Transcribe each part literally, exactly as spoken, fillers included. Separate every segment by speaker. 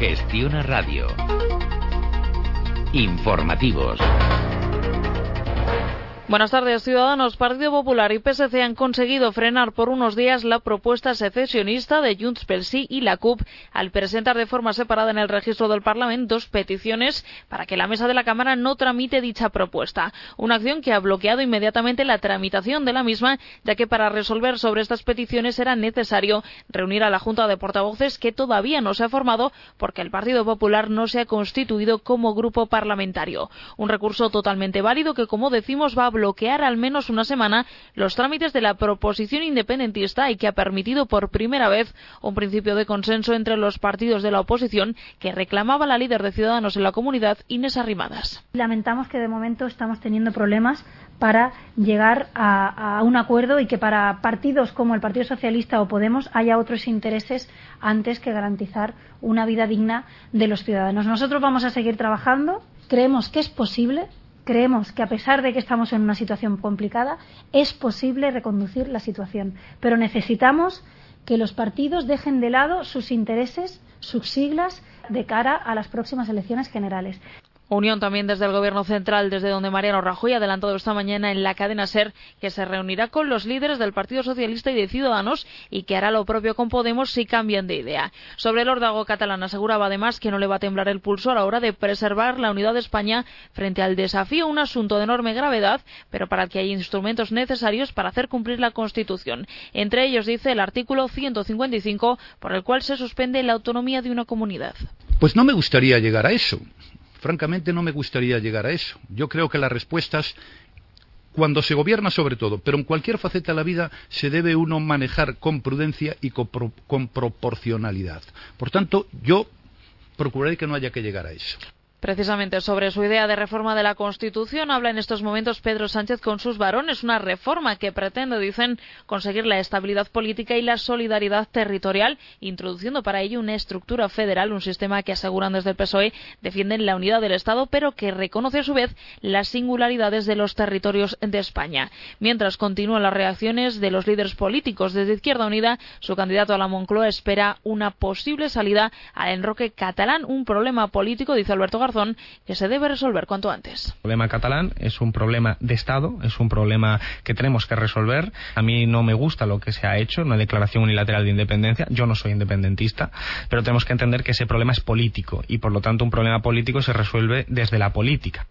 Speaker 1: Gestiona Radio. Informativos.
Speaker 2: Buenas tardes, Ciudadanos, Partido Popular y P S C han conseguido frenar por unos días la propuesta secesionista de Junts pel Sí y la C U P al presentar de forma separada en el registro del Parlamento dos peticiones para que la mesa de la Cámara no tramite dicha propuesta. Una acción que ha bloqueado inmediatamente la tramitación de la misma, ya que para resolver sobre estas peticiones era necesario reunir a la Junta de Portavoces, que todavía no se ha formado porque el Partido Popular no se ha constituido como grupo parlamentario. Un recurso totalmente válido que, como decimos, va a bloquear al menos una semana los trámites de la proposición independentista y que ha permitido por primera vez un principio de consenso entre los partidos de la oposición que reclamaba la líder de Ciudadanos en la comunidad, Inés Arrimadas.
Speaker 3: Lamentamos que de momento estamos teniendo problemas para llegar a, a un acuerdo y que para partidos como el Partido Socialista o Podemos haya otros intereses antes que garantizar una vida digna de los ciudadanos. Nosotros vamos a seguir trabajando, creemos que es posible. Creemos que, a pesar de que estamos en una situación complicada, es posible reconducir la situación. Pero necesitamos que los partidos dejen de lado sus intereses, sus siglas, de cara a las próximas elecciones generales.
Speaker 2: Unión también desde el Gobierno central, desde donde Mariano Rajoy ha adelantado esta mañana en la cadena SER que se reunirá con los líderes del Partido Socialista y de Ciudadanos y que hará lo propio con Podemos si cambian de idea. Sobre el órdago catalán aseguraba además que no le va a temblar el pulso a la hora de preservar la unidad de España frente al desafío, un asunto de enorme gravedad, pero para el que hay instrumentos necesarios para hacer cumplir la Constitución. Entre ellos, dice, el artículo ciento cincuenta y cinco, por el cual se suspende la autonomía de una comunidad.
Speaker 4: Pues no me gustaría llegar a eso. Francamente, no me gustaría llegar a eso. Yo creo que las respuestas, cuando se gobierna sobre todo, pero en cualquier faceta de la vida, se debe uno manejar con prudencia y con, pro, con proporcionalidad. Por tanto, yo procuraré que no haya que llegar a eso.
Speaker 2: Precisamente sobre su idea de reforma de la Constitución habla en estos momentos Pedro Sánchez con sus varones, una reforma que pretende, dicen, conseguir la estabilidad política y la solidaridad territorial, introduciendo para ello una estructura federal, un sistema que aseguran desde el P S O E defienden la unidad del Estado, pero que reconoce a su vez las singularidades de los territorios de España. Mientras continúan las reacciones de los líderes políticos, desde Izquierda Unida, su candidato a la Moncloa espera una posible salida al enroque catalán, un problema político, dice Alberto Garzón, que se debe resolver cuanto antes.
Speaker 5: El problema catalán es un problema de Estado, es un problema que tenemos que resolver. A mí no me gusta lo que se ha hecho, una declaración unilateral de independencia. Yo no soy independentista, pero tenemos que entender que ese problema es político y, por lo tanto, un problema político se resuelve desde la política.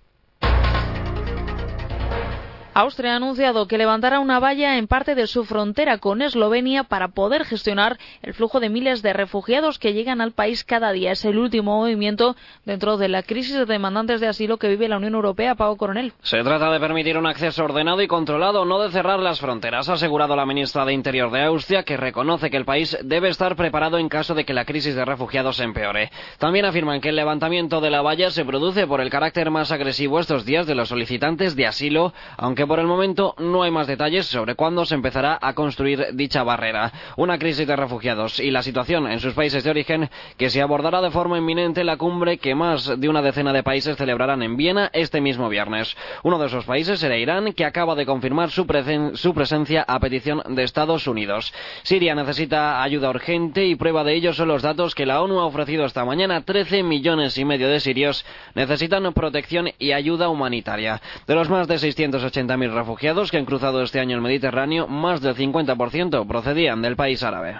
Speaker 2: Austria ha anunciado que levantará una valla en parte de su frontera con Eslovenia para poder gestionar el flujo de miles de refugiados que llegan al país cada día. Es el último movimiento dentro de la crisis de demandantes de asilo que vive la Unión Europea. Pablo Coronel.
Speaker 6: Se trata de permitir un acceso ordenado y controlado, no de cerrar las fronteras, ha asegurado la ministra de Interior de Austria, que reconoce que el país debe estar preparado en caso de que la crisis de refugiados se empeore. También afirman que el levantamiento de la valla se produce por el carácter más agresivo estos días de los solicitantes de asilo, aunque por el momento no hay más detalles sobre cuándo se empezará a construir dicha barrera. Una crisis de refugiados y la situación en sus países de origen que se abordará de forma inminente en la cumbre que más de una decena de países celebrarán en Viena este mismo viernes. Uno de esos países será Irán, que acaba de confirmar su, presen- su presencia a petición de Estados Unidos. Siria necesita ayuda urgente y prueba de ello son los datos que la ONU ha ofrecido esta mañana. trece millones y medio de sirios necesitan protección y ayuda humanitaria. De los más de seiscientos ochenta mil refugiados que han cruzado este año el Mediterráneo, más del cincuenta por ciento procedían del país árabe.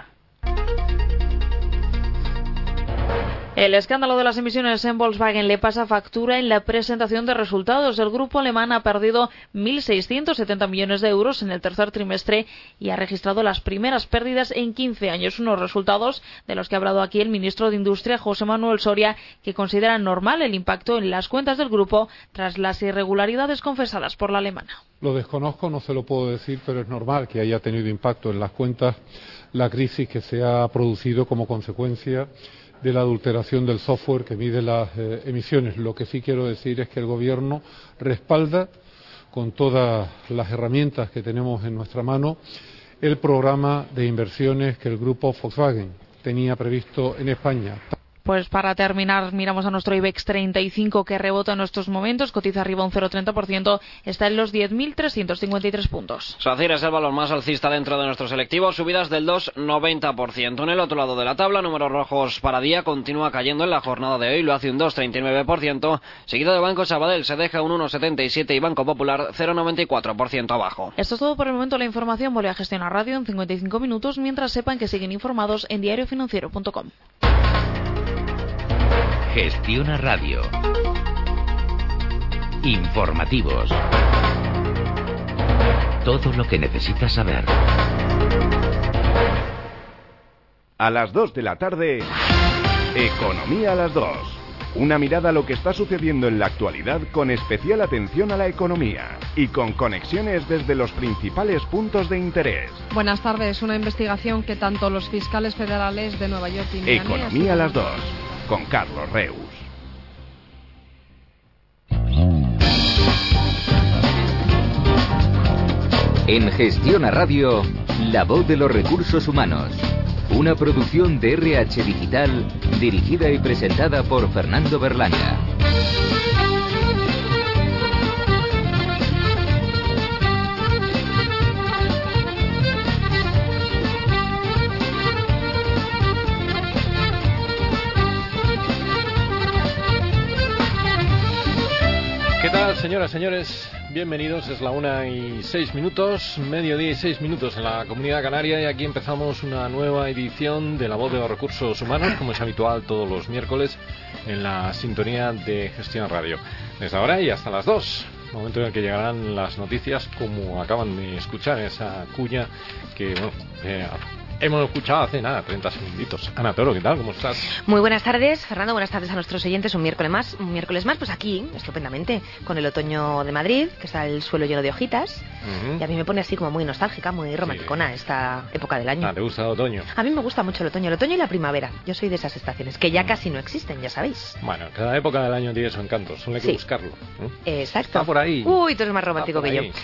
Speaker 2: El escándalo de las emisiones en Volkswagen le pasa factura en la presentación de resultados. El grupo alemán ha perdido mil seiscientos setenta millones de euros en el tercer trimestre y ha registrado las primeras pérdidas en quince años. Unos resultados de los que ha hablado aquí el ministro de Industria, José Manuel Soria, que considera normal el impacto en las cuentas del grupo tras las irregularidades confesadas por la alemana.
Speaker 7: Lo desconozco, no se lo puedo decir, pero es normal que haya tenido impacto en las cuentas la crisis que se ha producido como consecuencia de la adulteración del software que mide las eh, emisiones. Lo que sí quiero decir es que el Gobierno respalda con todas las herramientas que tenemos en nuestra mano el programa de inversiones que el grupo Volkswagen tenía previsto en España.
Speaker 2: Pues para terminar, miramos a nuestro IBEX treinta y cinco que rebota en estos momentos, cotiza arriba un cero coma treinta por ciento, está en los diez mil trescientos cincuenta y tres puntos.
Speaker 6: SACIR es el valor más alcista dentro de nuestro selectivo, subidas del dos coma noventa por ciento. En el otro lado de la tabla, números rojos para día, continúa cayendo en la jornada de hoy, lo hace un dos coma treinta y nueve por ciento, seguido de Banco Sabadell, se deja un uno coma setenta y siete por ciento y Banco Popular cero coma noventa y cuatro por ciento abajo.
Speaker 2: Esto es todo por el momento, la información vuelve a Gestionar Radio en cincuenta y cinco minutos, mientras sepan que siguen informados en diario financiero punto com.
Speaker 1: Gestiona Radio. Informativos. Todo lo que necesitas saber.
Speaker 8: A las dos de la tarde, Economía a las dos. Una mirada a lo que está sucediendo en la actualidad con especial atención a la economía y con conexiones desde los principales puntos de interés.
Speaker 9: Buenas tardes. Una investigación que tanto los fiscales federales de Nueva York y Miami...
Speaker 8: Economía a las dos, con Carlos Reus.
Speaker 1: En Gestiona Radio, la voz de los recursos humanos. Una producción de R H Digital, dirigida y presentada por Fernando Berlanga.
Speaker 10: ¿Qué tal, señoras y señores? Bienvenidos, es la una y seis minutos, mediodía y seis minutos en la Comunidad Canaria, y aquí empezamos una nueva edición de La Voz de los Recursos Humanos, como es habitual todos los miércoles en la sintonía de Gestión Radio. Desde ahora y hasta las dos, momento en el que llegarán las noticias, como acaban de escuchar esa cuña que, bueno, eh, hemos escuchado hace nada, treinta segunditos. Ana Toro, ¿qué tal? ¿Cómo estás?
Speaker 11: Muy buenas tardes, Fernando. Buenas tardes a nuestros oyentes. Un miércoles más, un miércoles más, pues aquí, estupendamente, con el otoño de Madrid, que está el suelo lleno de hojitas. Uh-huh. Y a mí me pone así como muy nostálgica, muy romanticona, sí, esta época del año.
Speaker 10: Ah, ¿te gusta el otoño?
Speaker 11: A mí me gusta mucho el otoño, el otoño y la primavera. Yo soy de esas estaciones, que ya casi no existen, ya sabéis.
Speaker 10: Bueno, cada época del año tiene su encanto, solo hay que sí. buscarlo. ¿eh?
Speaker 11: Exacto.
Speaker 10: Está por ahí.
Speaker 11: Uy, tú eres más romántico que yo.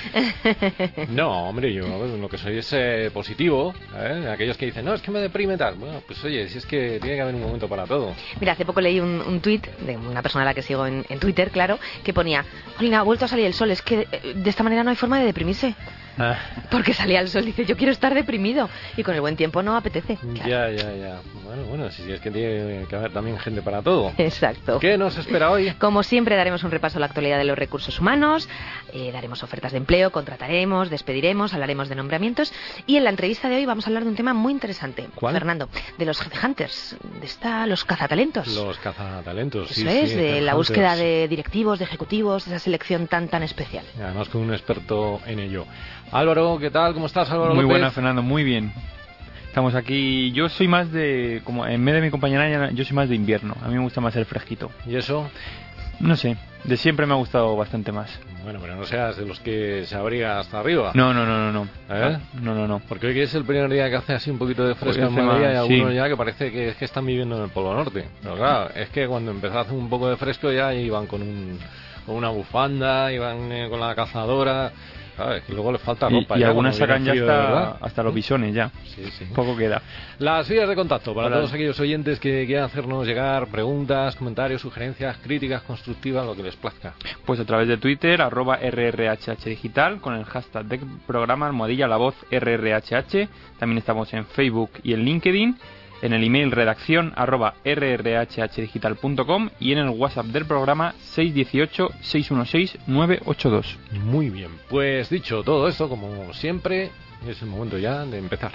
Speaker 10: No, hombre, yo lo que soy es eh, positivo. ¿eh? Aquellos que dicen, no, es que me deprime tal. Bueno, pues oye, si es que tiene que haber un momento para todo.
Speaker 11: Mira, hace poco leí un, un tuit de una persona a la que sigo en, en Twitter, claro, que ponía, Jolina, ha vuelto a salir el sol, es que de esta manera no hay forma de deprimirse. Ah. Porque salía el sol, dice, yo quiero estar deprimido, y con el buen tiempo no apetece. Claro.
Speaker 10: Ya, ya, ya. Bueno, bueno, si es que tiene que haber también gente para todo.
Speaker 11: Exacto.
Speaker 10: ¿Qué nos espera hoy?
Speaker 11: Como siempre, daremos un repaso a la actualidad de los recursos humanos, eh, daremos ofertas de empleo, contrataremos, despediremos, hablaremos de nombramientos, y en la entrevista de hoy vamos a hablar de un tema muy interesante.
Speaker 10: ¿Cuál?
Speaker 11: Fernando, de los headhunters, de esta, los cazatalentos.
Speaker 10: Los cazatalentos, sí,
Speaker 11: Eso es,
Speaker 10: sí,
Speaker 11: de la búsqueda de directivos, de ejecutivos, esa selección tan, tan especial.
Speaker 10: Y además con un experto en ello. Álvaro, ¿qué tal? ¿Cómo estás, Álvaro
Speaker 12: Muy
Speaker 10: López?
Speaker 12: buena, Fernando, muy bien. Estamos aquí, yo soy más de, como en vez de mi compañera, yo soy más de invierno. A mí me gusta más el fresquito.
Speaker 10: ¿Y eso?
Speaker 12: No sé, de siempre me ha gustado bastante más.
Speaker 10: Bueno, pero no seas de los que se abriga hasta arriba.
Speaker 12: No, no, no, no, no.
Speaker 10: ¿Eh?
Speaker 12: No, no, no.
Speaker 10: Porque hoy es el primer día que hace así un poquito de fresco en Madrid, y algunos sí. ya que parece que, es que están viviendo en el Polo Norte. Pero claro, es que cuando empezó a hacer un poco de fresco ya iban con, un, con una bufanda, iban eh, con la cazadora... ¿sabes? Que luego les falta ropa.
Speaker 12: Y, y
Speaker 10: ya,
Speaker 12: algunas sacan ya hasta, hasta los bisones ya.
Speaker 10: Sí, sí.
Speaker 12: Poco queda.
Speaker 10: Las vías de contacto para
Speaker 12: Hola.
Speaker 10: todos aquellos oyentes que quieran hacernos llegar preguntas, comentarios, sugerencias, críticas constructivas, lo que les plazca.
Speaker 12: Pues a través de Twitter, arroba R R H H Digital, con el hashtag del programa almohadilla la voz R R H H. También estamos en Facebook y en LinkedIn. En el email redacción arroba r r h h digital punto com y en el WhatsApp del programa seis uno ocho, seis uno seis, nueve ocho dos.
Speaker 10: Muy bien, pues dicho todo esto, como siempre, es el momento ya de empezar.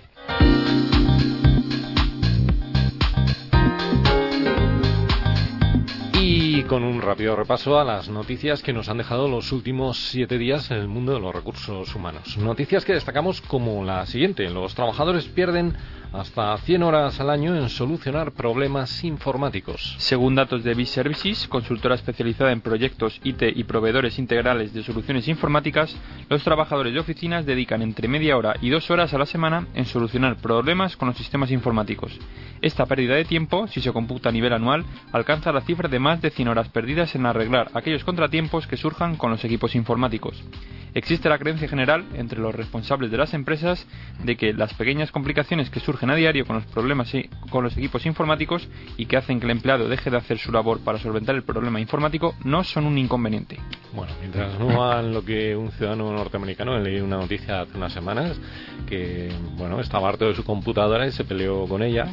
Speaker 10: Y con un rápido repaso a las noticias que nos han dejado los últimos siete días en el mundo de los recursos humanos. Noticias que destacamos como la siguiente. Los trabajadores pierden hasta cien horas al año en solucionar problemas informáticos.
Speaker 12: Según datos de B-Services, consultora especializada en proyectos I T y proveedores integrales de soluciones informáticas, los trabajadores de oficinas dedican entre media hora y dos horas a la semana en solucionar problemas con los sistemas informáticos. Esta pérdida de tiempo, si se computa a nivel anual, alcanza la cifra de más de cien horas perdidas en arreglar aquellos contratiempos que surjan con los equipos informáticos. Existe la creencia general entre los responsables de las empresas de que las pequeñas complicaciones que surgen a diario con los problemas y con los equipos informáticos y que hacen que el empleado deje de hacer su labor para solventar el problema informático no son un inconveniente.
Speaker 10: Bueno, mientras no hagan lo que un ciudadano norteamericano, leí una noticia hace unas semanas que, bueno, estaba harto de su computadora y se peleó con ella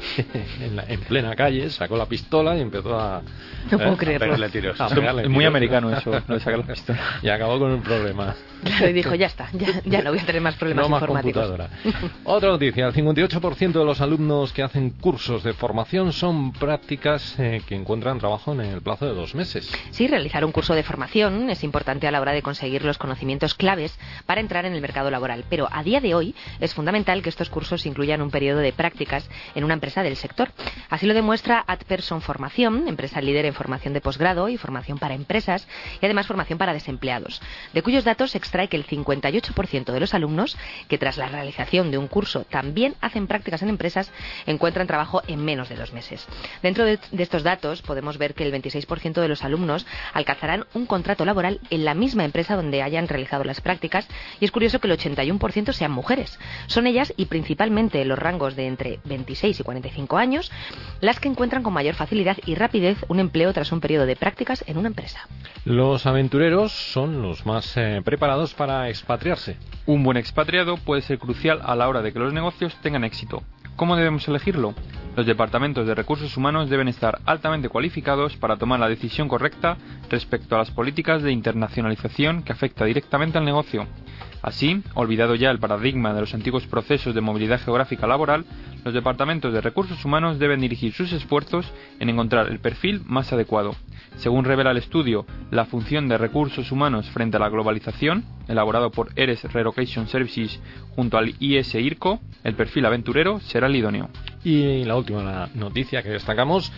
Speaker 10: en, la, en plena calle, sacó la pistola y empezó a,
Speaker 11: no
Speaker 10: eh,
Speaker 11: puedo
Speaker 10: a
Speaker 11: pegarle
Speaker 10: tiros.
Speaker 12: Es muy tiros. Americano eso, lo de sacar la pistola.
Speaker 10: Y acabó con el problema.
Speaker 11: Claro, y dijo, ya está, ya, ya no voy a tener más problemas
Speaker 10: no más
Speaker 11: informáticos.
Speaker 10: Computadora. Otra noticia, el cincuenta y ocho por ciento de los alumnos que hacen cursos de formación son prácticas eh, que encuentran trabajo en el plazo de dos meses.
Speaker 11: Sí, realizar un curso de formación es importante a la hora de conseguir los conocimientos claves para entrar en el mercado laboral, pero a día de hoy es fundamental que estos cursos incluyan un periodo de prácticas en una empresa del sector. Así lo demuestra Adperson Formación, empresa líder en formación de posgrado y formación para empresas y además formación para desempleados, de cuyos datos se extrae que el cincuenta y ocho por ciento de los alumnos que tras la realización de un curso también hacen prácticas en empresas encuentran trabajo en menos de dos meses. Dentro de, de estos datos podemos ver que el veintiséis por ciento de los alumnos alcanzarán un contrato laboral en la misma empresa donde hayan realizado las prácticas y es curioso que el ochenta y uno por ciento sean mujeres. Son ellas y principalmente los rangos de entre veintiséis y cuarenta y cinco años las que encuentran con mayor facilidad y rapidez un empleo tras un periodo de prácticas en una empresa.
Speaker 10: Los aventureros son los más eh, preparados para expatriarse.
Speaker 12: Un buen expatriado puede ser crucial a la hora de que los negocios tengan éxito. ¿Cómo debemos elegirlo? Los departamentos de recursos humanos deben estar altamente cualificados para tomar la decisión correcta respecto a las políticas de internacionalización que afecta directamente al negocio. Así, olvidado ya el paradigma de los antiguos procesos de movilidad geográfica laboral, los departamentos de recursos humanos deben dirigir sus esfuerzos en encontrar el perfil más adecuado. Según revela el estudio La función de recursos humanos frente a la globalización, elaborado por Eres Relocation Services junto al I S I R C O, el perfil aventurero será el idóneo.
Speaker 10: Y la última noticia que destacamos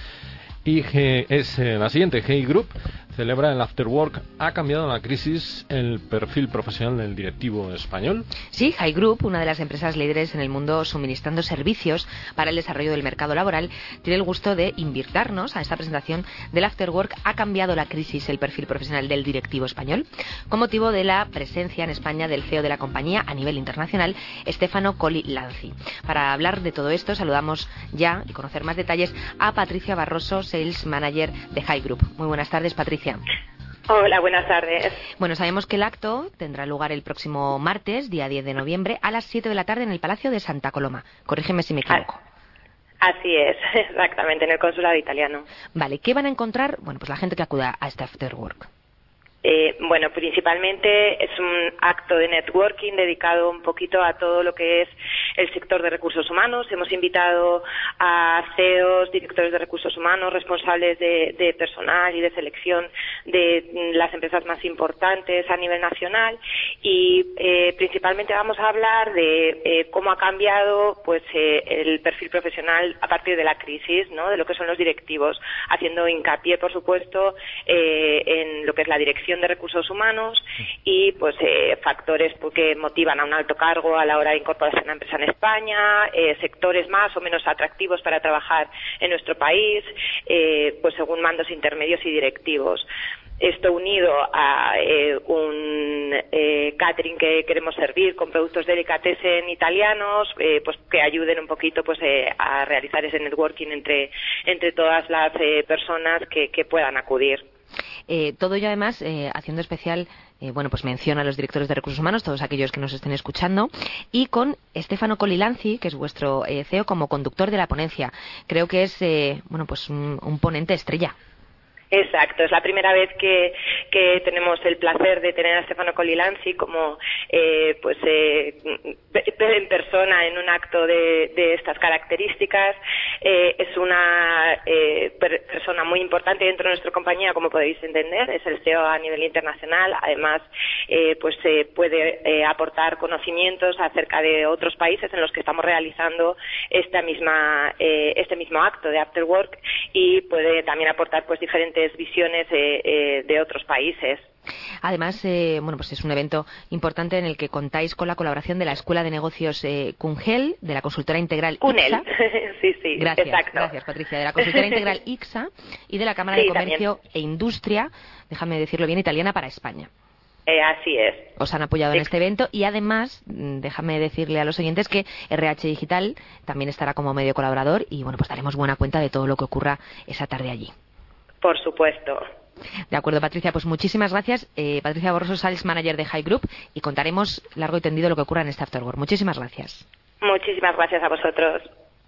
Speaker 10: y G, es eh, la siguiente. Hey Group celebra el After Work. ¿Ha cambiado la crisis el perfil profesional del directivo español?
Speaker 11: Sí, Hey Group, una de las empresas líderes en el mundo suministrando servicios para el desarrollo del mercado laboral, tiene el gusto de invitarnos a esta presentación del After Work. ¿Ha cambiado la crisis el perfil profesional del directivo español? Con motivo de la presencia en España del C E O de la compañía a nivel internacional, Stefano Colli Lanzi. Para hablar de todo esto, saludamos ya y conocer más detalles a Patricia Barroso, Sales Manager de Hey Group. Muy buenas tardes, Patricia.
Speaker 13: Hola, buenas tardes.
Speaker 11: Bueno, sabemos que el acto tendrá lugar el próximo martes, día diez de noviembre, a las siete de la tarde en el Palacio de Santa Coloma. Corrígeme si me equivoco.
Speaker 13: Así es, exactamente, en el Consulado Italiano.
Speaker 11: Vale, ¿qué van a encontrar? Bueno, pues la gente que acuda a este After Work.
Speaker 13: Eh, bueno, principalmente es un acto de networking dedicado un poquito a todo lo que es el sector de recursos humanos. Hemos invitado a C E Os, directores de recursos humanos, responsables de, de personal y de selección de las empresas más importantes a nivel nacional y eh, principalmente vamos a hablar de eh, cómo ha cambiado pues eh, el perfil profesional a partir de la crisis, ¿no? De lo que son los directivos, haciendo hincapié, por supuesto, eh, en lo que es la dirección de recursos humanos y pues eh, factores que motivan a un alto cargo a la hora de incorporarse a una empresa en España, eh, sectores más o menos atractivos para trabajar en nuestro país, eh, pues según mandos intermedios y directivos. Esto unido a eh, un eh, catering que queremos servir con productos delicatessen italianos, eh, pues que ayuden un poquito pues eh, a realizar ese networking entre entre todas las eh, personas que, que puedan acudir.
Speaker 11: Eh, todo ello además eh, haciendo especial eh, bueno pues mención a los directores de recursos humanos, todos aquellos que nos estén escuchando, y con Stefano Colli Lanzi, que es vuestro eh, C E O, como conductor de la ponencia. Creo que es eh, bueno pues un, un ponente estrella.
Speaker 13: Exacto, es la primera vez que, que tenemos el placer de tener a Stefano Colli Lanzi como eh, pues eh, en persona en un acto de, de estas características. Eh, es una eh, per, persona muy importante dentro de nuestra compañía, como podéis entender, es el C E O a nivel internacional. Además, eh, pues eh, puede eh, aportar conocimientos acerca de otros países en los que estamos realizando esta misma eh, este mismo acto de After Work y puede también aportar pues diferentes visiones eh, eh, de otros países.
Speaker 11: Además, eh, bueno, pues es un evento importante en el que contáis con la colaboración de la Escuela de Negocios eh, Cungel, de la consultora integral
Speaker 13: Cunel.
Speaker 11: I C S A.
Speaker 13: Sí, sí,
Speaker 11: gracias,
Speaker 13: exacto.
Speaker 11: Gracias, Patricia. De la consultora integral I C S A y de la Cámara
Speaker 13: sí,
Speaker 11: de Comercio
Speaker 13: también.
Speaker 11: e Industria, déjame decirlo bien, italiana para España.
Speaker 13: Eh, así es.
Speaker 11: Os han apoyado en este evento y además, déjame decirle a los oyentes que R H Digital también estará como medio colaborador y bueno, pues daremos buena cuenta de todo lo que ocurra esa tarde allí.
Speaker 13: Por supuesto.
Speaker 11: De acuerdo, Patricia, pues muchísimas gracias. Eh, Patricia Borroso, Sales Manager de High Group, y contaremos largo y tendido lo que ocurra en este Afterwork. Muchísimas gracias.
Speaker 13: Muchísimas gracias a vosotros.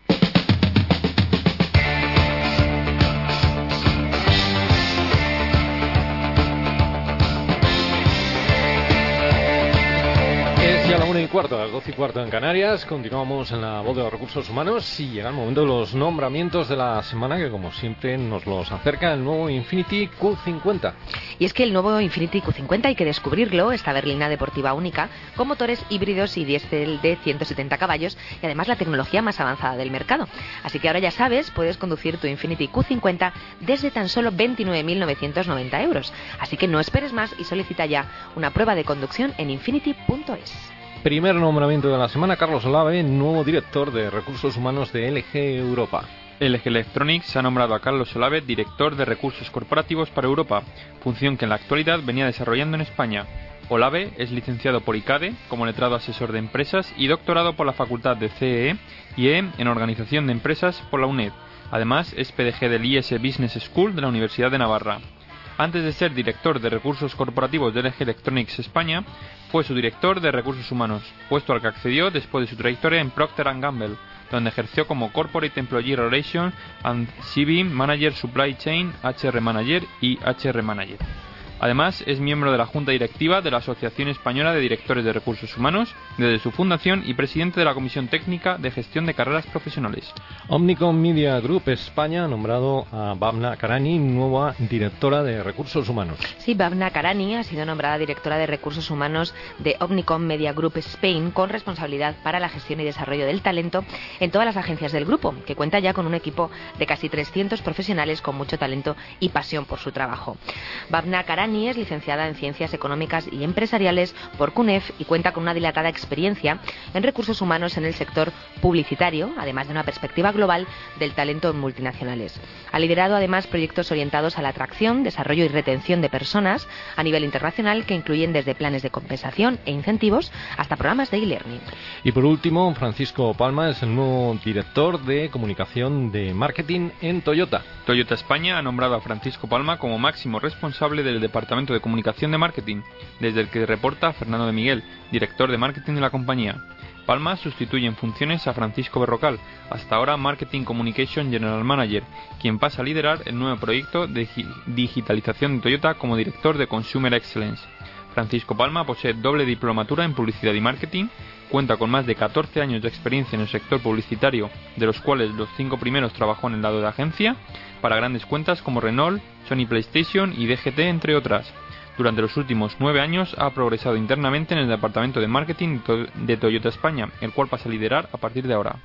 Speaker 10: Es ya la una y cuarto, a las doce y cuarto en Canarias. Continuamos en la voz de los recursos humanos y llega el momento de los nombramientos de la semana, que como siempre nos los acerca el nuevo Infiniti Q cincuenta.
Speaker 11: Y es que el nuevo Infiniti Q cincuenta hay que descubrirlo, esta berlina deportiva única, con motores híbridos y diésel de ciento setenta caballos y además la tecnología más avanzada del mercado. Así que ahora ya sabes, puedes conducir tu Infiniti Q cincuenta desde tan solo veintinueve mil novecientos noventa euros. Así que no esperes más y solicita ya una prueba de conducción en infiniti punto es.
Speaker 10: Primer nombramiento de la semana, Carlos Olave, nuevo director de recursos humanos de L G Europa.
Speaker 12: L G Electronics ha nombrado a Carlos Olave director de recursos corporativos para Europa, función que en la actualidad venía desarrollando en España. Olave es licenciado por ICADE como letrado asesor de empresas y doctorado por la Facultad de C E E y E en Organización de Empresas por la UNED. Además, es P D G del I S Business School de la Universidad de Navarra. Antes de ser director de recursos corporativos de L G Electronics España, fue su director de recursos humanos, puesto al que accedió después de su trayectoria en Procter and Gamble, donde ejerció como Corporate Employee Relations and C V Manager Supply Chain, H R Manager y H R Manager. Además, es miembro de la Junta Directiva de la Asociación Española de Directores de Recursos Humanos desde su fundación y presidente de la Comisión Técnica de Gestión de Carreras Profesionales.
Speaker 10: Omnicom Media Group España ha nombrado a Bhavna Karani nueva directora de Recursos Humanos.
Speaker 11: Sí, Bhavna Karani ha sido nombrada directora de Recursos Humanos de Omnicom Media Group Spain, con responsabilidad para la gestión y desarrollo del talento en todas las agencias del grupo, que cuenta ya con un equipo de casi trescientos profesionales con mucho talento y pasión por su trabajo. Bhavna Karani es licenciada en Ciencias Económicas y Empresariales por C U N E F y cuenta con una dilatada experiencia en recursos humanos en el sector publicitario, además de una perspectiva global del talento en multinacionales. Ha liderado además proyectos orientados a la atracción, desarrollo y retención de personas a nivel internacional, que incluyen desde planes de compensación e incentivos hasta programas de e-learning.
Speaker 10: Y por último, Francisco Palma es el nuevo director de comunicación de marketing en Toyota.
Speaker 12: Toyota España ha nombrado a Francisco Palma como máximo responsable del Departamento de Comunicación de Marketing, desde el que reporta Fernando de Miguel, director de marketing de la compañía. Palma sustituye en funciones a Francisco Berrocal, hasta ahora Marketing Communication General Manager, quien pasa a liderar el nuevo proyecto de digitalización de Toyota como director de Consumer Excellence. Francisco Palma posee doble diplomatura en publicidad y marketing, cuenta con más de catorce años de experiencia en el sector publicitario, de los cuales los cinco primeros trabajó en el lado de agencia, para grandes cuentas como Renault, Sony PlayStation y D G T, entre otras. Durante los últimos nueve años ha progresado internamente en el departamento de marketing de Toyota España, el cual pasa a liderar a partir de ahora.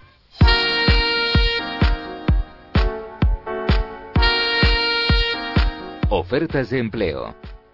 Speaker 1: Ofertas de empleo.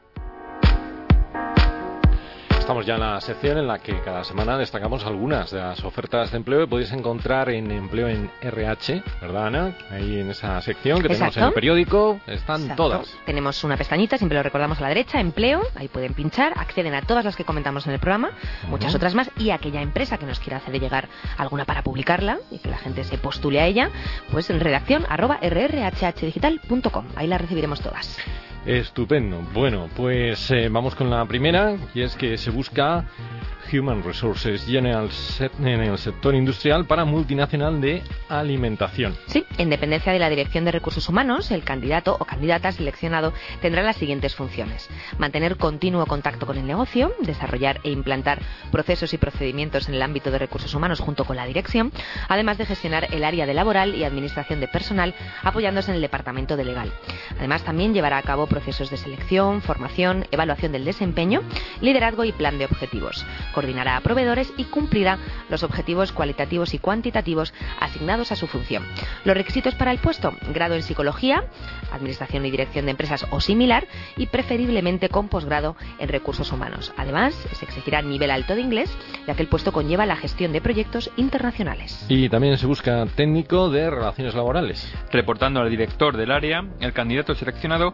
Speaker 10: Estamos ya en la sección en la que cada semana destacamos algunas de las ofertas de empleo que podéis encontrar en Empleo en R H, ¿verdad, Ana? Ahí en esa sección que
Speaker 11: Exacto.
Speaker 10: tenemos en el periódico, están
Speaker 11: Exacto.
Speaker 10: todas.
Speaker 11: Tenemos una pestañita, siempre lo recordamos a la derecha, Empleo, ahí pueden pinchar, acceden a todas las que comentamos en el programa, uh-huh. muchas otras más, y aquella empresa que nos quiera hacer llegar alguna para publicarla y que la gente se postule a ella, pues en redacción arroba r r h h digital punto com, ahí la recibiremos todas.
Speaker 10: Estupendo. Bueno, pues eh, vamos con la primera, y es que se busca Human Resources General en el sector industrial para multinacional de alimentación.
Speaker 11: Sí, en dependencia de la Dirección de Recursos Humanos, el candidato o candidata seleccionado tendrá las siguientes funciones: mantener continuo contacto con el negocio, desarrollar e implantar procesos y procedimientos en el ámbito de recursos humanos junto con la dirección, además de gestionar el área de laboral y administración de personal apoyándose en el departamento de legal. Además, también llevará a cabo procesos de selección, formación, evaluación del desempeño, liderazgo y plan de objetivos. Coordinará a proveedores y cumplirá los objetivos cualitativos y cuantitativos asignados a su función. Los requisitos para el puesto: grado en psicología, administración y dirección de empresas o similar, y preferiblemente con posgrado en recursos humanos. Además, se exigirá nivel alto de inglés, ya que el puesto conlleva la gestión de proyectos internacionales.
Speaker 10: Y también se busca técnico de relaciones laborales.
Speaker 12: Reportando al director del área, el candidato seleccionado se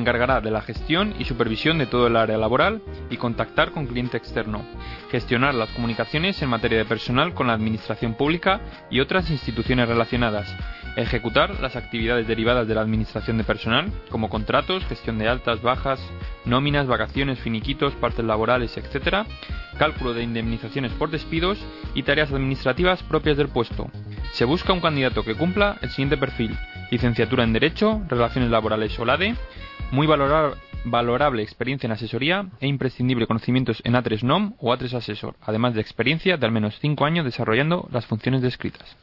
Speaker 12: encargará de la gestión y supervisión de todo el área laboral y contactar con cliente externo, gestionar las comunicaciones en materia de personal con la administración pública y otras instituciones relacionadas, ejecutar las actividades derivadas de la administración de personal, como contratos, gestión de altas, bajas, nóminas, vacaciones, finiquitos, partes laborales, etcétera, cálculo de indemnizaciones por despidos y tareas administrativas propias del puesto. Se busca un candidato que cumpla el siguiente perfil: licenciatura en Derecho, Relaciones Laborales o LADE, muy valorar, valorable experiencia en asesoría e imprescindible conocimientos en A tres N O M o A tres Assessor, además de experiencia de al menos cinco años desarrollando las funciones descritas.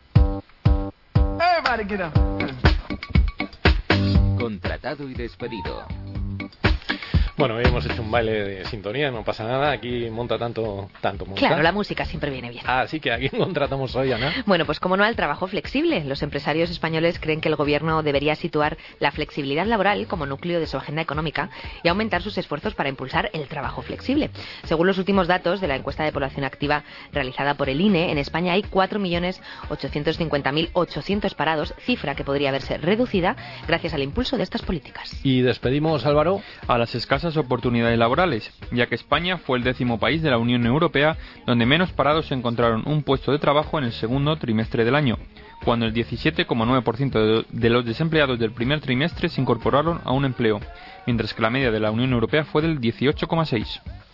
Speaker 1: Contratado y despedido.
Speaker 10: Bueno, hoy hemos hecho un baile de sintonía, no pasa nada, aquí monta tanto, tanto monta.
Speaker 11: Claro, la música siempre viene bien.
Speaker 10: Así que ¿a quién contratamos hoy, Ana?
Speaker 11: Bueno, pues como no, al trabajo flexible. Los empresarios españoles creen que el gobierno debería situar la flexibilidad laboral como núcleo de su agenda económica y aumentar sus esfuerzos para impulsar el trabajo flexible. Según los últimos datos de la encuesta de población activa realizada por el I N E, en España hay cuatro millones ochocientos cincuenta mil ochocientos parados, cifra que podría verse reducida gracias al impulso de estas políticas.
Speaker 10: Y despedimos, Álvaro,
Speaker 12: a las escasas oportunidades laborales, ya que España fue el décimo país de la Unión Europea donde menos parados encontraron un puesto de trabajo en el segundo trimestre del año, cuando el diecisiete coma nueve por ciento de, de los desempleados del primer trimestre se incorporaron a un empleo, mientras que la media de la Unión Europea fue del dieciocho coma seis por ciento.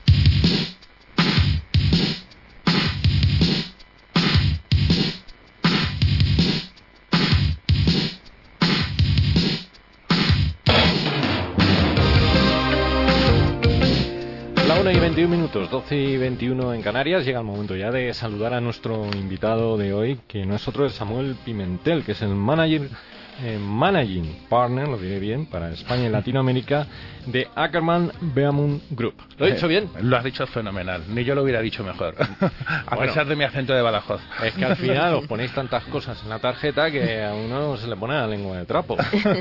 Speaker 10: una y veintiún minutos, doce y veintiuno en Canarias. Llega el momento ya de saludar a nuestro invitado de hoy, que no es otro, es Samuel Pimentel, que es el manager, eh, managing partner, lo diré bien, para España y Latinoamérica, de Ackerman Beamont Group. ¿Lo he dicho bien?
Speaker 14: Lo has dicho fenomenal, ni yo lo hubiera dicho mejor, a
Speaker 10: bueno,
Speaker 14: pesar de mi acento de Badajoz.
Speaker 10: Es que al final os ponéis tantas cosas en la tarjeta que a uno se le pone la lengua de trapo.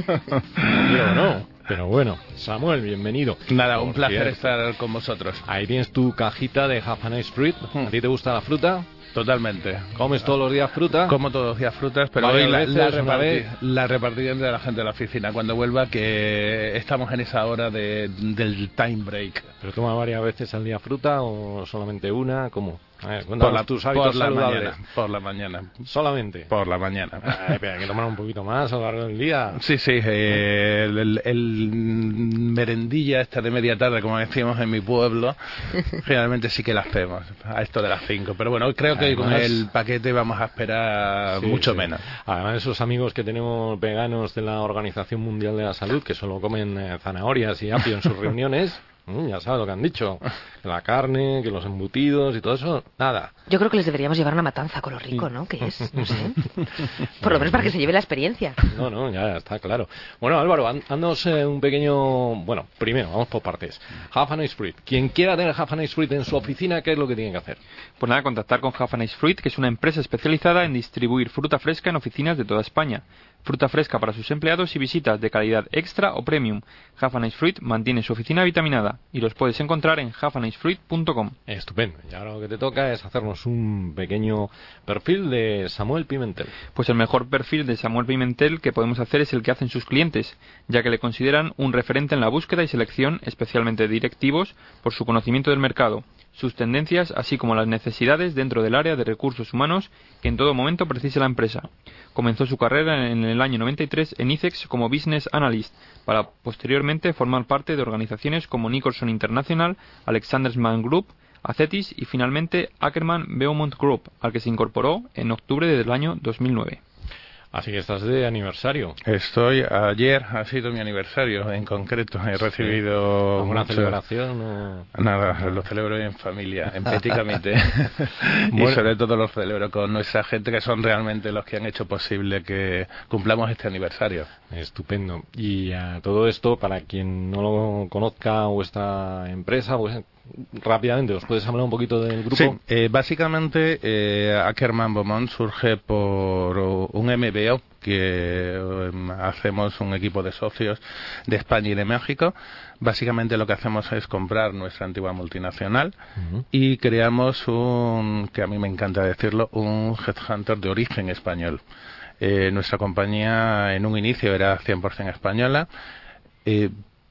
Speaker 10: Yo no. Pero bueno, Samuel, bienvenido.
Speaker 14: Nada,
Speaker 10: Por
Speaker 14: un placer
Speaker 10: cierto,
Speaker 14: estar con vosotros.
Speaker 10: Ahí tienes tu cajita de Have a Nice Fruit. ¿A ti te gusta la fruta?
Speaker 14: Totalmente.
Speaker 10: ¿Comes todos los días fruta?
Speaker 14: Como todos los días frutas, pero
Speaker 10: hoy
Speaker 14: hoy la,
Speaker 10: veces,
Speaker 14: la,
Speaker 10: una
Speaker 14: reparti
Speaker 10: vez.
Speaker 14: la repartiré entre la gente de la oficina cuando vuelva, que estamos en esa hora de, del time break.
Speaker 10: ¿Pero toma varias veces al día fruta o solamente una? ¿Cómo? A ver,
Speaker 14: por la,
Speaker 10: tus hábitos
Speaker 14: por la
Speaker 10: saludables.
Speaker 14: mañana, por la mañana.
Speaker 10: ¿Solamente?
Speaker 14: Por la mañana.
Speaker 10: Ay, pero hay que tomar un poquito más a lo largo del día.
Speaker 14: Sí, sí, eh, el, el, el merendilla esta de media tarde, como decíamos en mi pueblo, generalmente sí que la hacemos a esto de las cinco. Pero bueno, creo que Además, con el paquete vamos a esperar sí, mucho sí. menos.
Speaker 10: Además, esos amigos que tenemos veganos de la Organización Mundial de la Salud, que solo comen eh, zanahorias y apio en sus reuniones... Mm, ya sabes lo que han dicho, que la carne, que los embutidos y todo eso, nada.
Speaker 11: Yo creo que les deberíamos llevar una matanza con lo rico, ¿no? Que es, no sé. Por lo menos para que se lleve la experiencia.
Speaker 10: No, no, ya está claro. Bueno, Álvaro, haznos eh, un pequeño... Bueno, primero, vamos por partes. Have a Nice Fruit. Quien quiera tener Have a Nice Fruit en su oficina, ¿qué es lo que tiene que hacer?
Speaker 12: Pues nada, contactar con Have a Nice Fruit, que es una empresa especializada en distribuir fruta fresca en oficinas de toda España. Fruta fresca para sus empleados y visitas de calidad extra o premium. Have a Nice Fruit mantiene su oficina vitaminada y los puedes encontrar en have a nice fruit punto com.
Speaker 10: Estupendo. Y ahora lo que te toca es hacernos un pequeño perfil de Samuel Pimentel.
Speaker 12: Pues el mejor perfil de Samuel Pimentel que podemos hacer es el que hacen sus clientes, ya que le consideran un referente en la búsqueda y selección, especialmente de directivos, por su conocimiento del mercado, sus tendencias, así como las necesidades dentro del área de recursos humanos que en todo momento precise la empresa. Comenzó su carrera en el año noventa y tres en ICEX como Business Analyst, para posteriormente formar parte de organizaciones como Nicholson International, Alexandersman Group, Acetis y finalmente Ackerman Beamont Group, al que se incorporó en octubre del año dos mil nueve.
Speaker 10: Así que estás de aniversario.
Speaker 14: Estoy, ayer ha sido mi aniversario en concreto. He recibido...
Speaker 10: ¿Alguna
Speaker 14: mucho...
Speaker 10: celebración? O...
Speaker 14: Nada, lo celebro en familia, en petit comité. Bueno. Y sobre todo lo celebro con nuestra gente, que son realmente los que han hecho posible que cumplamos este aniversario.
Speaker 10: Estupendo. Y a todo esto, para quien no lo conozca vuestra empresa, pues rápidamente, ¿os puedes hablar un poquito del grupo?
Speaker 14: Sí, eh, básicamente eh, Ackerman Beamont surge por un M B O que eh, hacemos un equipo de socios de España y de México. Básicamente lo que hacemos es comprar nuestra antigua multinacional uh-huh. y creamos un, que a mí me encanta decirlo, un headhunter de origen español. Eh, nuestra compañía en un inicio era cien por ciento española. Eh,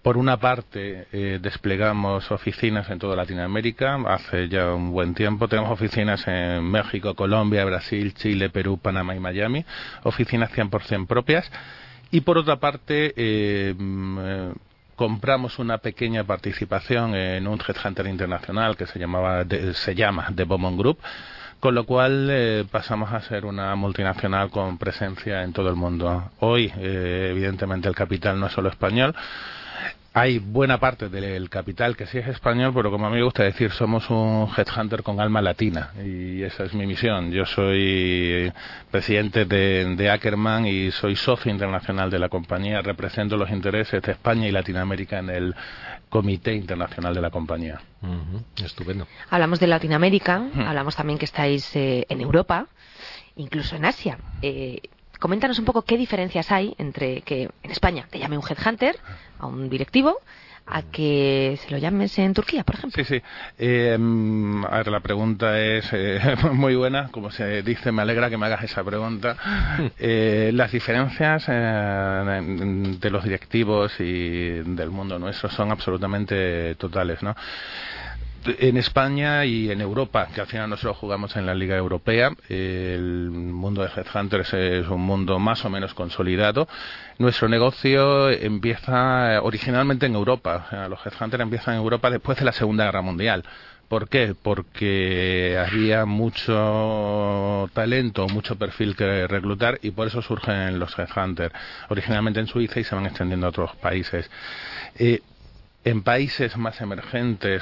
Speaker 14: por una parte, eh, desplegamos oficinas en toda Latinoamérica. Hace ya un buen tiempo tenemos oficinas en México, Colombia, Brasil, Chile, Perú, Panamá y Miami, oficinas cien por ciento propias. Y por otra parte, eh, eh, compramos una pequeña participación en un headhunter internacional que se llamaba de, se llama The Beaumont Group, con lo cual eh, pasamos a ser una multinacional con presencia en todo el mundo. Hoy, eh, evidentemente, el capital no es solo español. Hay buena parte del capital que sí es español, pero como a mí me gusta decir, somos un headhunter con alma latina, y esa es mi misión. Yo soy presidente de, de Ackerman y soy socio internacional de la compañía. Represento los intereses de España y Latinoamérica en el Comité Internacional de la compañía.
Speaker 10: Uh-huh. Estupendo.
Speaker 11: Hablamos de Latinoamérica, uh-huh. hablamos también que estáis eh, en Europa, incluso en Asia. Eh, Coméntanos un poco qué diferencias hay entre que en España te llame un headhunter a un directivo a que se lo llames en Turquía, por ejemplo.
Speaker 14: Sí, sí. Eh, a ver, la pregunta es eh, muy buena. Como se dice, me alegra que me hagas esa pregunta. Eh, las diferencias eh, de los directivos y del mundo nuestro son absolutamente totales, ¿no? En España y en Europa, que al final nosotros jugamos en la Liga Europea, el mundo de headhunters es un mundo más o menos consolidado. Nuestro negocio empieza originalmente en Europa. O sea, los headhunters empiezan en Europa después de la Segunda Guerra Mundial. ¿Por qué? Porque había mucho talento, mucho perfil que reclutar, y por eso surgen los headhunters. Originalmente en Suiza y se van extendiendo a otros países. Eh, En países más emergentes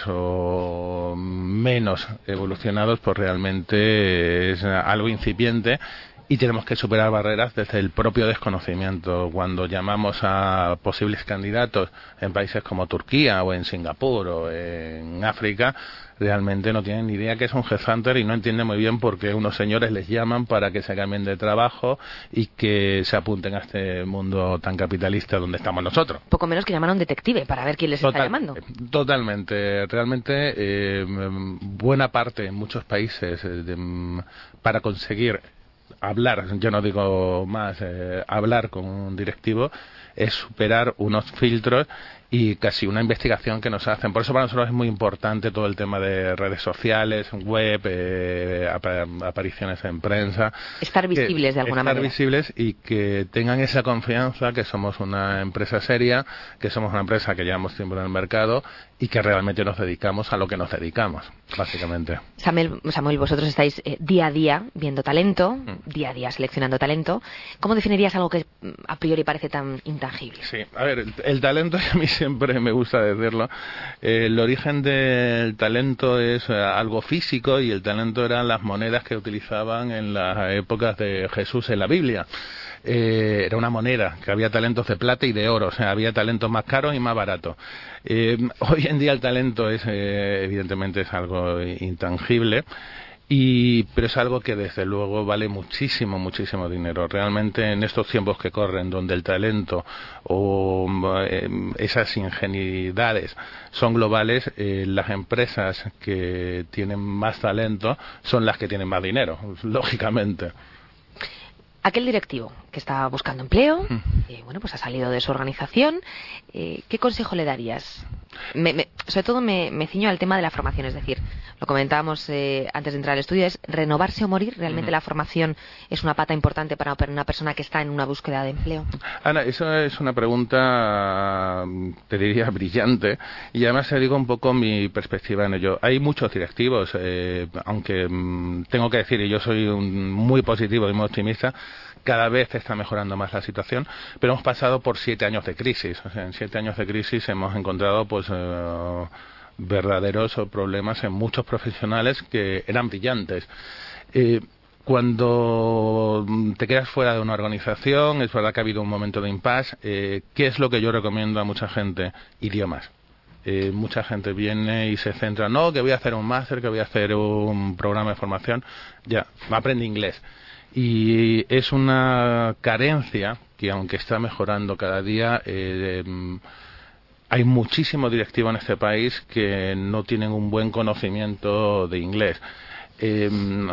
Speaker 14: o menos evolucionados, pues realmente es algo incipiente y tenemos que superar barreras desde el propio desconocimiento. Cuando llamamos a posibles candidatos en países como Turquía o en Singapur o en África, realmente no tienen ni idea que es un headhunter y no entienden muy bien por qué unos señores les llaman para que se cambien de trabajo y que se apunten a este mundo tan capitalista donde estamos nosotros.
Speaker 11: Poco menos que llamar a un detective para ver quién les
Speaker 14: Total,
Speaker 11: está llamando.
Speaker 14: Totalmente. Realmente, eh, buena parte en muchos países eh, de, para conseguir hablar, yo no digo más, eh, hablar con un directivo es superar unos filtros y casi una investigación que nos hacen. Por eso para nosotros es muy importante todo el tema de redes sociales, web, eh, ap- apariciones en prensa.
Speaker 11: Estar visibles que, de alguna
Speaker 14: estar
Speaker 11: manera.
Speaker 14: Estar visibles y que tengan esa confianza que somos una empresa seria, que somos una empresa que llevamos tiempo en el mercado y que realmente nos dedicamos a lo que nos dedicamos, básicamente.
Speaker 11: Samuel, Samuel vosotros estáis eh, día a día viendo talento, mm. día a día seleccionando talento. ¿Cómo definirías algo que a priori parece tan intangible?
Speaker 14: Sí, a ver, el, el talento, a mí siempre me gusta decirlo, eh, el origen del talento es eh, algo físico, y el talento eran las monedas que utilizaban en las épocas de Jesús en la Biblia. Eh, era una moneda, que había talentos de plata y de oro, o sea, había talentos más caros y más baratos. Eh, hoy en día el talento es, eh, evidentemente, es algo intangible, y pero es algo que desde luego vale muchísimo, muchísimo dinero. Realmente en estos tiempos que corren, donde el talento o eh, esas ingenuidades son globales, eh, las empresas que tienen más talento son las que tienen más dinero, lógicamente.
Speaker 11: Aquel directivo que está buscando empleo, eh, bueno, pues ha salido de su organización, eh, ¿qué consejo le darías? Me, me, sobre todo me, me ciño al tema de la formación, es decir, lo comentábamos eh, antes de entrar al estudio, es renovarse o morir. ¿Realmente uh-huh. la formación es una pata importante para una persona que está en una búsqueda de empleo?
Speaker 14: Ana, eso es una pregunta, te diría, brillante, y además te digo un poco mi perspectiva en ello. Hay muchos directivos, eh, aunque mm, tengo que decir, y yo soy un, muy positivo y muy optimista, cada vez está mejorando más la situación, pero hemos pasado por siete años de crisis. O sea, en siete años de crisis hemos encontrado pues eh, verdaderos problemas en muchos profesionales que eran brillantes. Eh, cuando te quedas fuera de una organización, es verdad que ha habido un momento de impasse. Eh, ¿Qué es lo que yo recomiendo a mucha gente? Idiomas. Eh, mucha gente viene y se centra, no, que voy a hacer un máster, que voy a hacer un programa de formación. Ya, aprende inglés. Y es una carencia que, aunque está mejorando cada día, eh, eh, hay muchísimo directivo en este país que no tienen un buen conocimiento de inglés. Eh,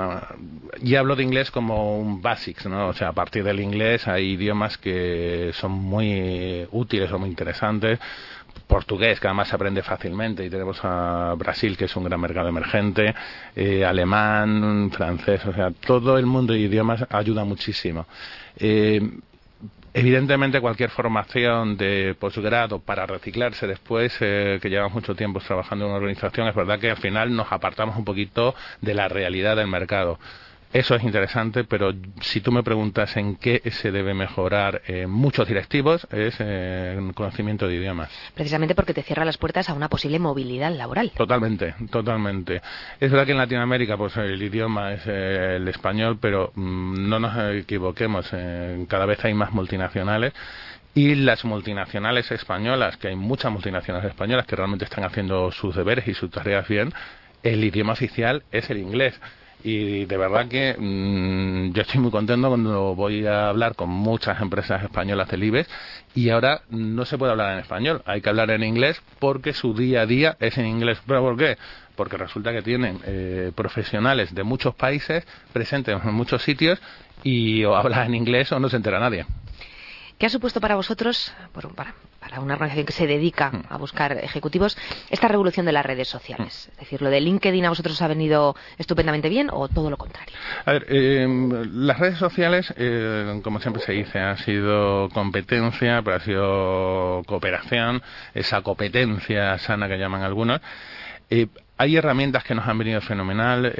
Speaker 14: y hablo de inglés como un basics, ¿no? O sea, a partir del inglés hay idiomas que son muy útiles o muy interesantes. Portugués, que además se aprende fácilmente, y tenemos a Brasil, que es un gran mercado emergente, eh, alemán, francés, o sea, todo el mundo de idiomas ayuda muchísimo. Eh, Evidentemente, cualquier formación de posgrado para reciclarse después, eh, que llevamos mucho tiempo trabajando en una organización, es verdad que al final nos apartamos un poquito de la realidad del mercado. Eso es interesante, pero si tú me preguntas en qué se debe mejorar en muchos directivos, es en conocimiento de idiomas.
Speaker 11: Precisamente porque te cierra las puertas a una posible movilidad laboral.
Speaker 14: Totalmente, totalmente. Es verdad que en Latinoamérica pues el idioma es eh, el español, pero mmm, no nos equivoquemos, eh, cada vez hay más multinacionales. Y las multinacionales españolas, que hay muchas multinacionales españolas que realmente están haciendo sus deberes y sus tareas bien, el idioma oficial es el inglés. Y de verdad que mmm, yo estoy muy contento cuando voy a hablar con muchas empresas españolas del IBEX y ahora no se puede hablar en español, hay que hablar en inglés porque su día a día es en inglés. ¿Pero por qué? Porque resulta que tienen eh, profesionales de muchos países presentes en muchos sitios y o hablas en inglés o no se entera nadie.
Speaker 11: ¿Qué ha supuesto para vosotros, por, para, para una organización que se dedica a buscar ejecutivos, esta revolución de las redes sociales? Es decir, ¿lo de LinkedIn a vosotros os ha venido estupendamente bien o todo lo contrario?
Speaker 14: A ver, eh, las redes sociales, eh, como siempre se dice, ha sido competencia, pero ha sido cooperación, esa competencia sana que llaman algunos. Eh, hay herramientas que nos han venido fenomenal.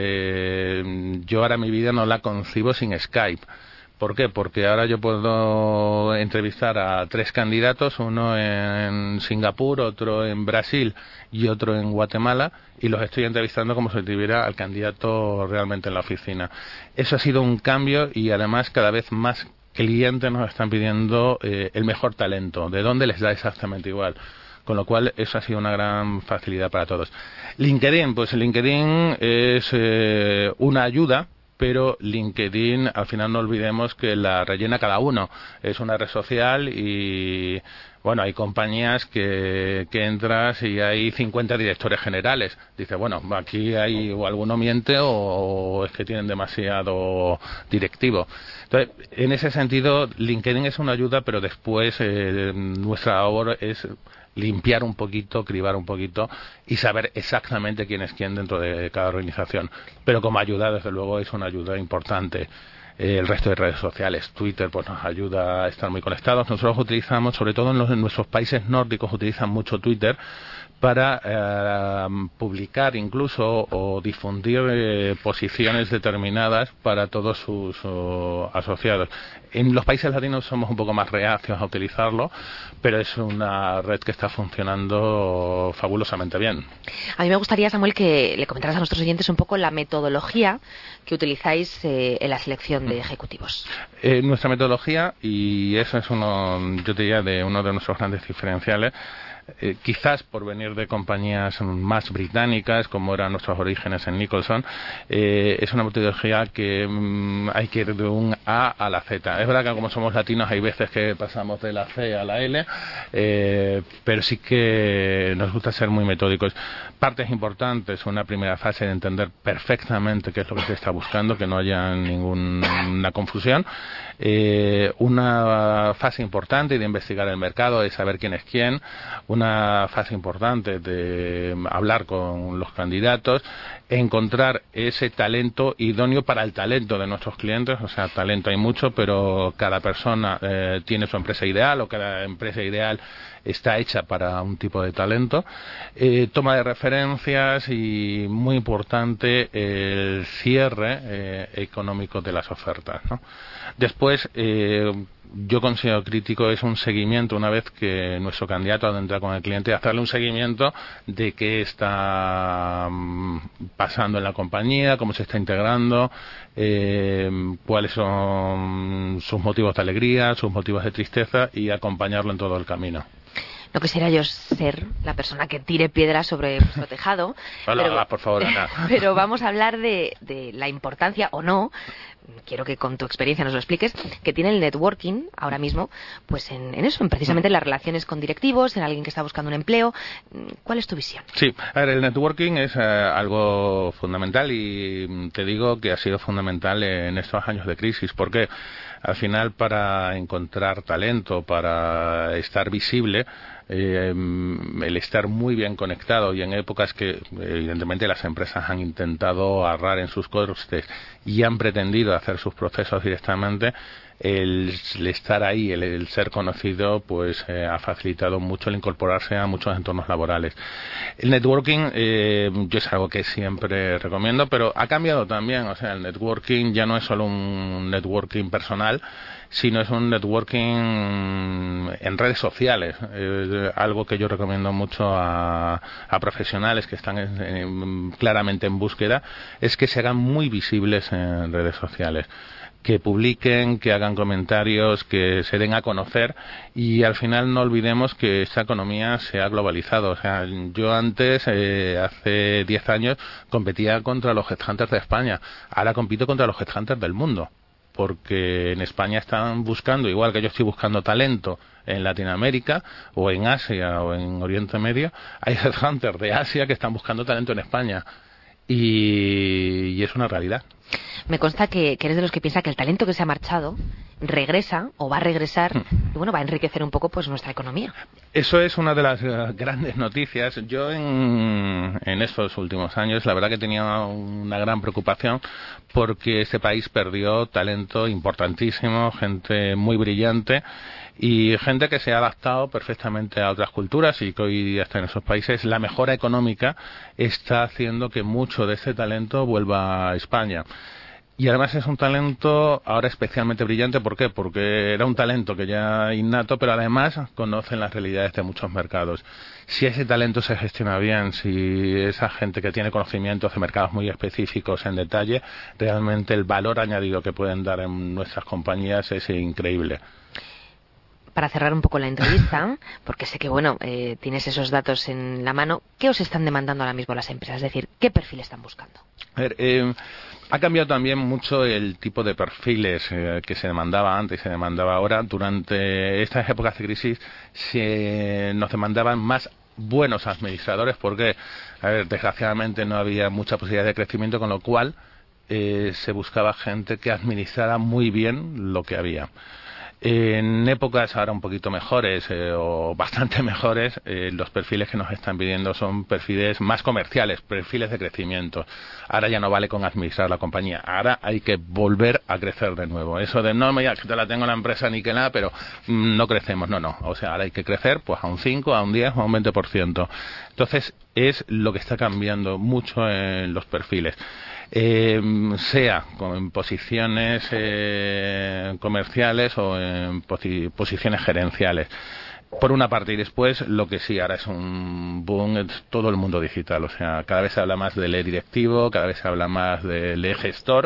Speaker 14: Eh, yo ahora mi vida no la concibo sin Skype. ¿Por qué? Porque ahora yo puedo entrevistar a tres candidatos, uno en Singapur, otro en Brasil y otro en Guatemala, y los estoy entrevistando como si estuviera al candidato realmente en la oficina. Eso ha sido un cambio y además cada vez más clientes nos están pidiendo eh, el mejor talento, de dónde les da exactamente igual. Con lo cual, eso ha sido una gran facilidad para todos. LinkedIn, pues LinkedIn es eh, una ayuda, pero LinkedIn, al final no olvidemos que la rellena cada uno. Es una red social y, bueno, hay compañías que, que entras y hay cincuenta directores generales. Dice, bueno, aquí hay o alguno miente o, o es que tienen demasiado directivo. Entonces, en ese sentido, LinkedIn es una ayuda, pero después eh, nuestra labor es limpiar un poquito, cribar un poquito y saber exactamente quién es quién dentro de cada organización. Pero como ayuda, desde luego, es una ayuda importante. Eh, el resto de redes sociales, Twitter, pues nos ayuda a estar muy conectados. Nosotros utilizamos, sobre todo en, los, en nuestros países nórdicos, utilizan mucho Twitter para eh, publicar incluso o difundir eh, posiciones determinadas para todos sus uh, asociados. En los países latinos somos un poco más reacios a utilizarlo, pero es una red que está funcionando fabulosamente bien.
Speaker 11: A mí me gustaría, Samuel, que le comentaras a nuestros oyentes un poco la metodología que utilizáis eh, en la selección de ejecutivos.
Speaker 14: Eh, nuestra metodología, y eso es uno, yo diría, de uno de nuestros grandes diferenciales, Eh, quizás por venir de compañías más británicas, como eran nuestros orígenes en Nicholson, eh, es una metodología que mm, hay que ir de un A a la Z. Es verdad que como somos latinos hay veces que pasamos de la C a la L, eh, pero sí que nos gusta ser muy metódicos. Partes importantes, una primera fase de entender perfectamente qué es lo que se está buscando, que no haya ninguna confusión. Eh, una fase importante de investigar el mercado, de saber quién es quién. Una fase importante de hablar con los candidatos, encontrar ese talento idóneo para el talento de nuestros clientes. O sea, talento hay mucho, pero cada persona eh, tiene su empresa ideal o cada empresa ideal está hecha para un tipo de talento. Eh, toma de referencias y, muy importante, el cierre eh, económico de las ofertas, ¿no? Después, eh, yo considero crítico es un seguimiento una vez que nuestro candidato ha de entrar con el cliente, hacerle un seguimiento de qué está um, pasando en la compañía, cómo se está integrando, eh, cuáles son sus motivos de alegría, sus motivos de tristeza y acompañarlo en todo el camino.
Speaker 11: No quisiera yo ser la persona que tire piedras sobre nuestro tejado.
Speaker 14: No lo
Speaker 11: pero,
Speaker 14: hagas, por favor, Ana.
Speaker 11: Pero vamos a hablar de, de la importancia, o no, quiero que con tu experiencia nos lo expliques, que tiene el networking ahora mismo, pues en, en eso, en precisamente en las relaciones con directivos, en alguien que está buscando un empleo. ¿Cuál es tu visión?
Speaker 14: Sí, a ver, el networking es eh, algo fundamental y te digo que ha sido fundamental en estos años de crisis. ¿Por qué? Al final, para encontrar talento, para estar visible, eh, el estar muy bien conectado, y en épocas que evidentemente las empresas han intentado ahorrar en sus costes y han pretendido hacer sus procesos directamente, el, el estar ahí, el, el ser conocido, pues eh, ha facilitado mucho el incorporarse a muchos entornos laborales. El networking eh, yo es algo que siempre recomiendo, pero ha cambiado también. O sea, el networking ya no es solo un networking personal, sino es un networking en redes sociales. Eh, algo que yo recomiendo mucho a, a profesionales que están en, en, claramente en búsqueda, es que se hagan muy visibles en redes sociales, que publiquen, que hagan comentarios, que se den a conocer, y al final no olvidemos que esta economía se ha globalizado. O sea, yo antes, eh, hace diez años, competía contra los headhunters de España. Ahora compito contra los headhunters del mundo, porque en España están buscando, igual que yo estoy buscando talento en Latinoamérica o en Asia o en Oriente Medio, hay headhunters de Asia que están buscando talento en España, y, y es una realidad.
Speaker 11: Me consta que, que eres de los que piensa que el talento que se ha marchado regresa o va a regresar mm. y bueno, va a enriquecer un poco pues nuestra economía.
Speaker 14: Eso es una de las uh, grandes noticias. Yo en, en estos últimos años la verdad que tenía una gran preocupación porque este país perdió talento importantísimo, gente muy brillante y gente que se ha adaptado perfectamente a otras culturas y que hoy día está en esos países. La mejora económica está haciendo que mucho de ese talento vuelva a España. Y además es un talento ahora especialmente brillante. ¿Por qué? Porque era un talento que ya innato, pero además conocen las realidades de muchos mercados. Si ese talento se gestiona bien, si esa gente que tiene conocimientos de mercados muy específicos en detalle, realmente el valor añadido que pueden dar en nuestras compañías es increíble.
Speaker 11: Para cerrar un poco la entrevista, porque sé que bueno eh, tienes esos datos en la mano, ¿qué os están demandando ahora mismo las empresas? Es decir, ¿qué perfil están buscando?
Speaker 14: A ver, eh, ha cambiado también mucho el tipo de perfiles eh, que se demandaba antes y se demandaba ahora. Durante estas épocas de crisis se nos demandaban más buenos administradores porque, a ver, desgraciadamente no había mucha posibilidad de crecimiento, con lo cual eh, se buscaba gente que administrara muy bien lo que había. En épocas ahora un poquito mejores eh, o bastante mejores, eh, los perfiles que nos están pidiendo son perfiles más comerciales, perfiles de crecimiento. Ahora ya no vale con administrar la compañía, ahora hay que volver a crecer de nuevo. Eso de no, mira, que te la tengo la empresa niquelada, pero mm, no crecemos, no, no. O sea, ahora hay que crecer pues a un cinco, a un diez o a un veinte por ciento. Entonces es lo que está cambiando mucho en los perfiles. Eh, sea en posiciones eh, comerciales o en posi- posiciones gerenciales. Por una parte, y después lo que sí ahora es un boom es todo el mundo digital. O sea, cada vez se habla más del e-directivo, cada vez se habla más del e-gestor,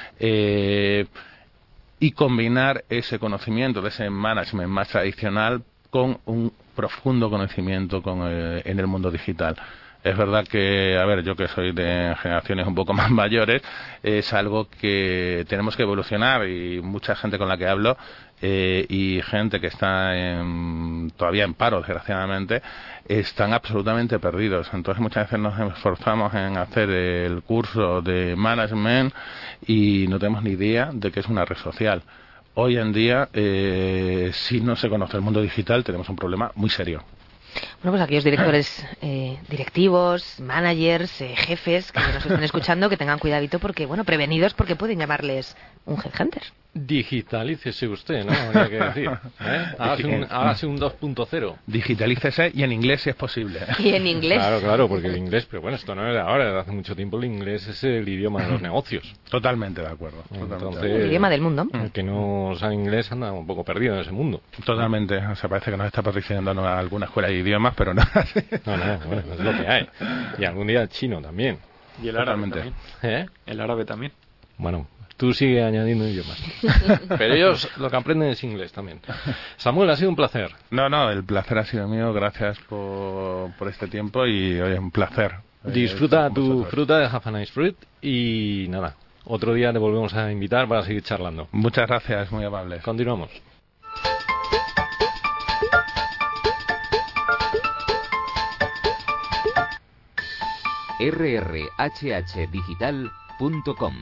Speaker 14: eh, y combinar ese conocimiento de ese management más tradicional con un profundo conocimiento con, eh, en el mundo digital. Es verdad que, a ver, yo que soy de generaciones un poco más mayores, es algo que tenemos que evolucionar, y mucha gente con la que hablo eh, y gente que está en, todavía en paro, desgraciadamente, están absolutamente perdidos. Entonces muchas veces nos esforzamos en hacer el curso de management y no tenemos ni idea de qué es una red social. Hoy en día, eh, si no se conoce el mundo digital, tenemos un problema muy serio.
Speaker 11: Bueno, pues aquellos directores eh, directivos, managers, eh, jefes que nos estén escuchando, que tengan cuidadito porque, bueno, prevenidos porque pueden llamarles un headhunter.
Speaker 10: Digitalícese usted, ¿no? Habría que decir. ¿eh? Hágase un, hágase un dos punto cero.
Speaker 14: Digitalícese, y en inglés si es posible.
Speaker 11: Y en inglés.
Speaker 10: Claro, claro, porque el inglés, pero bueno, esto no es de ahora, desde hace mucho tiempo el inglés es el idioma de los negocios.
Speaker 14: Totalmente de acuerdo. Totalmente.
Speaker 10: Entonces,
Speaker 11: el idioma del mundo.
Speaker 10: El que no sabe inglés anda un poco perdido en ese mundo.
Speaker 14: Totalmente. O sea, parece que nos está participando en alguna escuela de idiomas, pero no.
Speaker 10: No, no, bueno, es lo que hay. Y algún día el chino también.
Speaker 12: Y el árabe también.
Speaker 10: ¿Eh?
Speaker 12: El árabe también.
Speaker 10: Bueno, Tú sigue añadiendo idiomas. Pero ellos lo que aprenden es inglés también. Samuel, ha sido un placer.
Speaker 14: No, no, el placer ha sido mío. Gracias por, por este tiempo y, oye, un placer.
Speaker 10: Disfruta tu fruta de Have a Nice Fruit y nada, otro día te volvemos a invitar para seguir charlando.
Speaker 14: Muchas gracias, muy amable.
Speaker 10: Continuamos.
Speaker 1: erre erre hache hache digital punto com.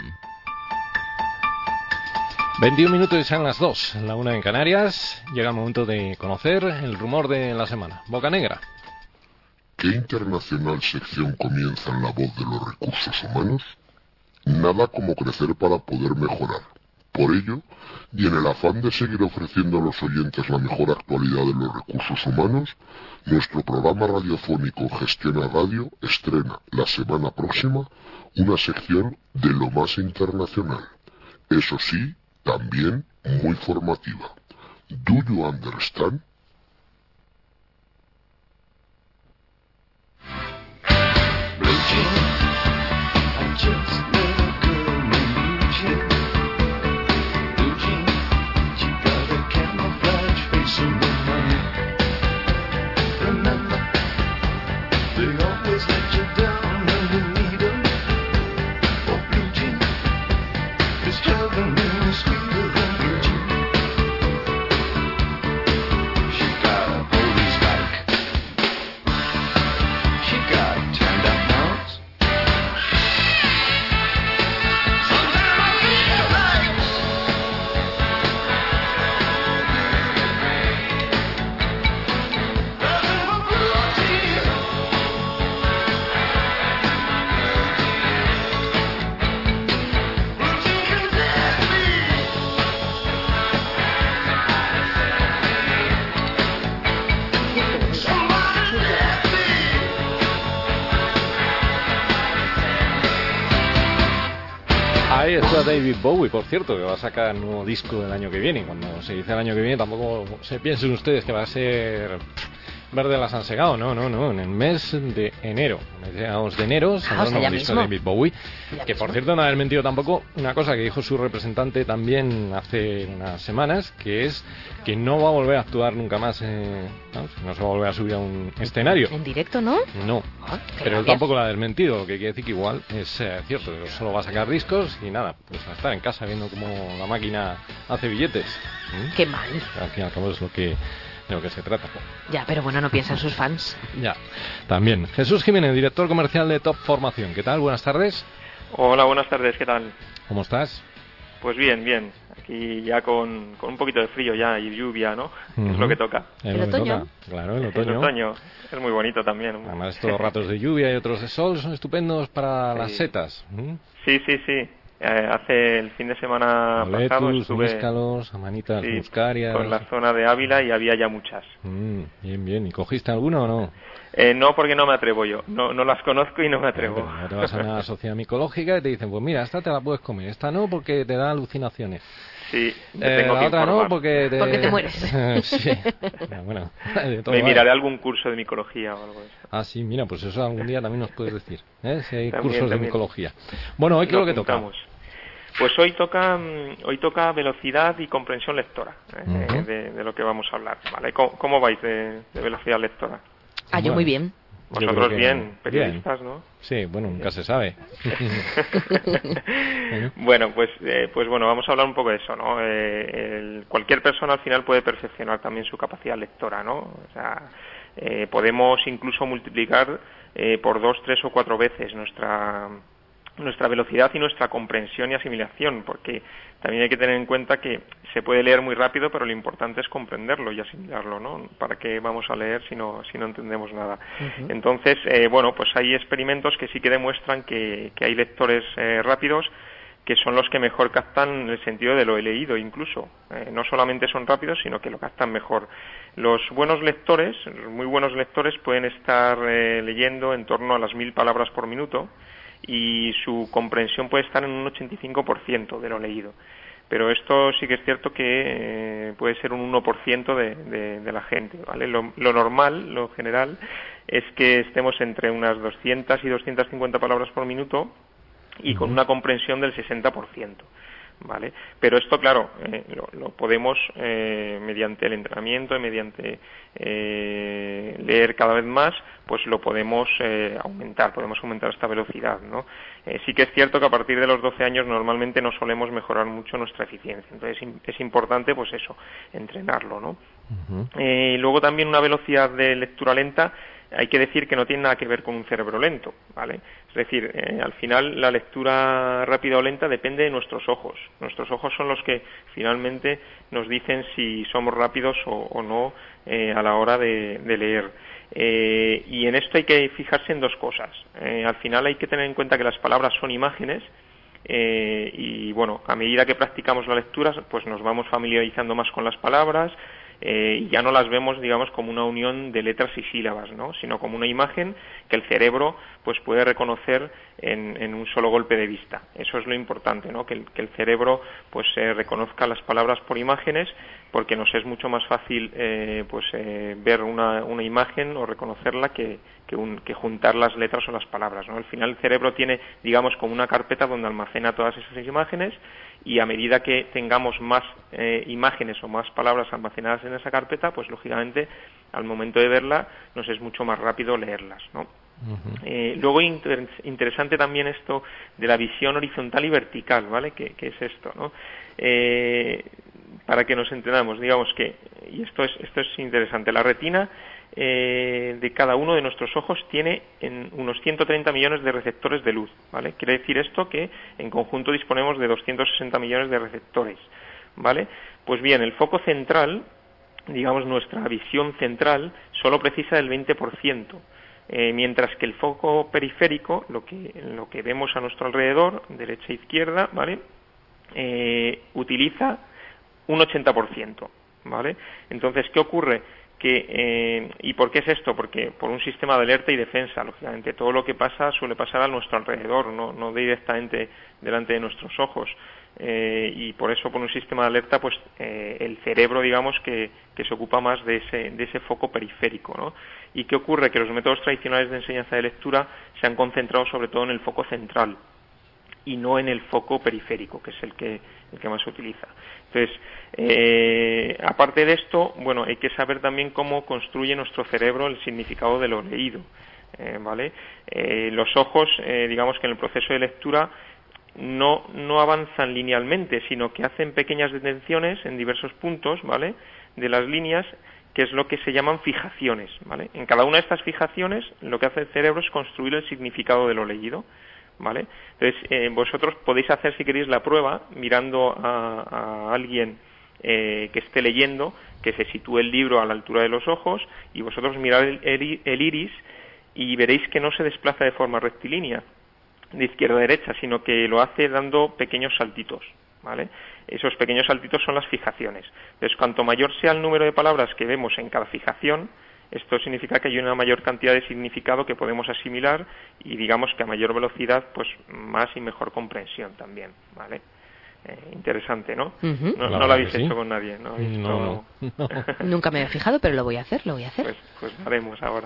Speaker 10: veintiún minutos y sean las dos, la una en Canarias. Llega el momento de conocer el rumor de la semana. Boca Negra.
Speaker 15: ¿Qué internacional sección comienza en La Voz de los Recursos Humanos? Nada como crecer para poder mejorar. Por ello, y en el afán de seguir ofreciendo a los oyentes la mejor actualidad de los recursos humanos, nuestro programa radiofónico Gestiona Radio estrena la semana próxima una sección de lo más internacional. Eso sí, también muy formativa. ¿Do you understand?
Speaker 10: Ahí está David Bowie, por cierto, que va a sacar un nuevo disco el año que viene. Cuando se dice el año que viene, tampoco se piensen ustedes que va a ser verde las han segado. No, no, no. En el mes de enero, mediados de enero, saldrá un nuevo disco de David Bowie. Que, por cierto, no haber mentido tampoco una cosa que dijo su representante también hace unas semanas, que es que no va a volver a actuar nunca más, eh, ¿no? no se va a volver a subir a un escenario.
Speaker 11: ¿En directo, no?
Speaker 10: No,
Speaker 11: Ah,
Speaker 10: pero él tampoco lo ha desmentido, lo que quiere decir que igual es eh, cierto, que solo va a sacar discos y nada, pues a estar en casa viendo cómo la máquina hace billetes. ¿Mm?
Speaker 11: Qué mal.
Speaker 10: Al fin y al cabo es lo que, de lo que se trata.
Speaker 11: Ya, pero bueno, no piensa en sus fans.
Speaker 10: Ya, también. Jesús Jiménez, director comercial de Top Formación. ¿Qué tal? Buenas tardes.
Speaker 16: Hola, buenas tardes, ¿qué tal?
Speaker 10: ¿Cómo estás?
Speaker 16: Pues bien, bien. Aquí ya con, con un poquito de frío ya y lluvia, ¿no?
Speaker 10: Uh-huh.
Speaker 16: Es lo que toca.
Speaker 10: Es lo que toca. Claro, el otoño.
Speaker 16: El otoño es muy bonito también.
Speaker 10: Además, estos ratos de lluvia y otros de sol son estupendos para
Speaker 16: sí.
Speaker 10: las setas. ¿Mm?
Speaker 16: Sí, sí, sí. Eh, hace el fin de semana
Speaker 10: Boletus,
Speaker 16: pasado estuve
Speaker 10: níscalos, amanitas,
Speaker 16: sí,
Speaker 10: muscarias.
Speaker 16: por la zona de Ávila y había ya muchas.
Speaker 10: Mm, bien, bien. ¿Y cogiste alguna o no?
Speaker 16: Eh, no, porque no me atrevo yo. No, no las conozco y no me atrevo.
Speaker 10: No, no te vas a una sociedad micológica y te dicen, pues mira, esta te la puedes comer, esta no porque te da alucinaciones.
Speaker 16: Sí,
Speaker 10: eh,
Speaker 16: tengo
Speaker 10: la
Speaker 16: que
Speaker 10: otra
Speaker 16: informar.
Speaker 10: no porque te,
Speaker 11: porque te mueres.
Speaker 10: Sí. Ya, bueno, de todo
Speaker 16: me
Speaker 10: vale.
Speaker 16: miraré algún curso de micología o algo de eso.
Speaker 10: Ah, sí, mira, pues eso algún día también nos puedes decir, ¿eh? Si hay
Speaker 16: También,
Speaker 10: cursos
Speaker 16: también.
Speaker 10: de micología. Bueno, hoy qué es lo que toca.
Speaker 16: apuntamos. Pues hoy toca hoy toca velocidad y comprensión lectora, ¿eh?
Speaker 10: Uh-huh.
Speaker 16: de, de lo que vamos a hablar, ¿vale? ¿Cómo, cómo vais de, de velocidad lectora?
Speaker 11: Ah, yo
Speaker 10: Bueno,
Speaker 11: muy bien.
Speaker 16: Vosotros
Speaker 10: que
Speaker 16: bien, periodistas,
Speaker 10: bien.
Speaker 16: ¿no?
Speaker 10: Sí, bueno, nunca se sabe.
Speaker 16: Bueno, pues eh, pues bueno, vamos a hablar un poco de eso, ¿no? Eh, el, cualquier persona al final puede perfeccionar también su capacidad lectora, ¿no? O sea, eh, podemos incluso multiplicar eh, por dos, tres o cuatro veces nuestra nuestra velocidad y nuestra comprensión y asimilación, porque también hay que tener en cuenta que se puede leer muy rápido, pero lo importante es comprenderlo y asimilarlo, ¿no? ¿Para qué vamos a leer si no si no entendemos nada? Uh-huh. Entonces, eh, bueno, pues hay experimentos que sí que demuestran que, que hay lectores eh, rápidos que son los que mejor captan en el sentido de lo he leído incluso. Eh, no solamente son rápidos, sino que lo captan mejor. Los buenos lectores, muy buenos lectores, pueden estar eh, leyendo en torno a las mil palabras por minuto, y su comprensión puede estar en un ochenta y cinco por ciento de lo leído. Pero esto sí que es cierto que eh, puede ser un uno por ciento de, de, de la gente, ¿vale? Lo, lo normal, lo general, es que estemos entre unas doscientas y doscientas cincuenta palabras por minuto y con una comprensión del sesenta por ciento. ¿vale? Pero esto, claro, eh, lo, lo podemos, eh, mediante el entrenamiento y mediante eh, leer cada vez más, pues lo podemos eh, aumentar, podemos aumentar esta velocidad, ¿no? Eh, sí que es cierto que a partir de los doce años normalmente no solemos mejorar mucho nuestra eficiencia, entonces es importante, pues eso, entrenarlo, ¿no? Uh-huh. Eh, luego también una velocidad de lectura lenta, hay que decir que no tiene nada que ver con un cerebro lento, ¿vale? Es decir, eh, al final la lectura rápida o lenta depende de nuestros ojos. Nuestros ojos son los que finalmente nos dicen si somos rápidos o, o no eh, a la hora de, de leer. Eh, y en esto hay que fijarse en dos cosas. Eh, al final hay que tener en cuenta que las palabras son imágenes, eh, y bueno, a medida que practicamos la lectura, pues nos vamos familiarizando más con las palabras. Eh, y ya no las vemos, digamos, como una unión de letras y sílabas, ¿no? Sino como una imagen que el cerebro pues puede reconocer en, en un solo golpe de vista. Eso es lo importante, ¿no? Que el, que el cerebro pues eh, reconozca las palabras por imágenes, porque nos es mucho más fácil eh, pues eh, ver una, una imagen o reconocerla que, que, un, que juntar las letras o las palabras, ¿no? Al final el cerebro tiene, digamos, como una carpeta donde almacena todas esas imágenes, y a medida que tengamos más eh, imágenes o más palabras almacenadas en esa carpeta, pues lógicamente al momento de verla nos es mucho más rápido leerlas, ¿no? Uh-huh. Eh, luego inter- interesante también esto de la visión horizontal y vertical, ¿vale? ¿Qué, qué es esto, no? Eh, para que nos entendamos, digamos que, y esto es esto es interesante, la retina eh, de cada uno de nuestros ojos tiene en unos ciento treinta millones de receptores de luz, ¿vale? Quiere decir esto que en conjunto disponemos de doscientos sesenta millones de receptores, ¿vale? Pues bien, el foco central, digamos nuestra visión central, solo precisa del veinte por ciento, eh, mientras que el foco periférico, lo que, lo que vemos a nuestro alrededor, derecha e izquierda, ¿vale? Eh, utiliza un ochenta por ciento, ¿vale? Entonces, ¿qué ocurre? Que, eh, ¿y por qué es esto? Porque por un sistema de alerta y defensa, lógicamente, todo lo que pasa suele pasar a nuestro alrededor, no, no directamente delante de nuestros ojos, eh, y por eso por un sistema de alerta, pues eh, el cerebro, digamos, que, que se ocupa más de ese, de ese foco periférico, ¿no? ¿Y qué ocurre? Que los métodos tradicionales de enseñanza de lectura se han concentrado sobre todo en el foco central y no en el foco periférico, que es el que, el que más se utiliza. Entonces, eh, aparte de esto, bueno, hay que saber también cómo construye nuestro cerebro el significado de lo leído, eh, ¿vale? Eh, los ojos, eh, digamos que en el proceso de lectura no, no avanzan linealmente, sino que hacen pequeñas detenciones en diversos puntos, ¿vale?, de las líneas, que es lo que se llaman fijaciones, ¿vale? En cada una de estas fijaciones, lo que hace el cerebro es construir el significado de lo leído, ¿vale? Entonces, eh, vosotros podéis hacer, si queréis, la prueba mirando a, a alguien eh, que esté leyendo, que se sitúe el libro a la altura de los ojos, y vosotros mirad el, el, el iris y veréis que no se desplaza de forma rectilínea, de izquierda a derecha, sino que lo hace dando pequeños saltitos, ¿vale? Esos pequeños saltitos son las fijaciones. Entonces, cuanto mayor sea el número de palabras que vemos en cada fijación, esto significa que hay una mayor cantidad de significado que podemos asimilar, y digamos que a mayor velocidad, pues más y mejor comprensión también, ¿vale? Eh, interesante, ¿no? Uh-huh. No, no lo habéis hecho sí. con nadie, ¿no?
Speaker 11: No, no. Nunca me he fijado, pero lo voy a hacer, lo voy a hacer.
Speaker 16: Pues, pues lo haremos ahora.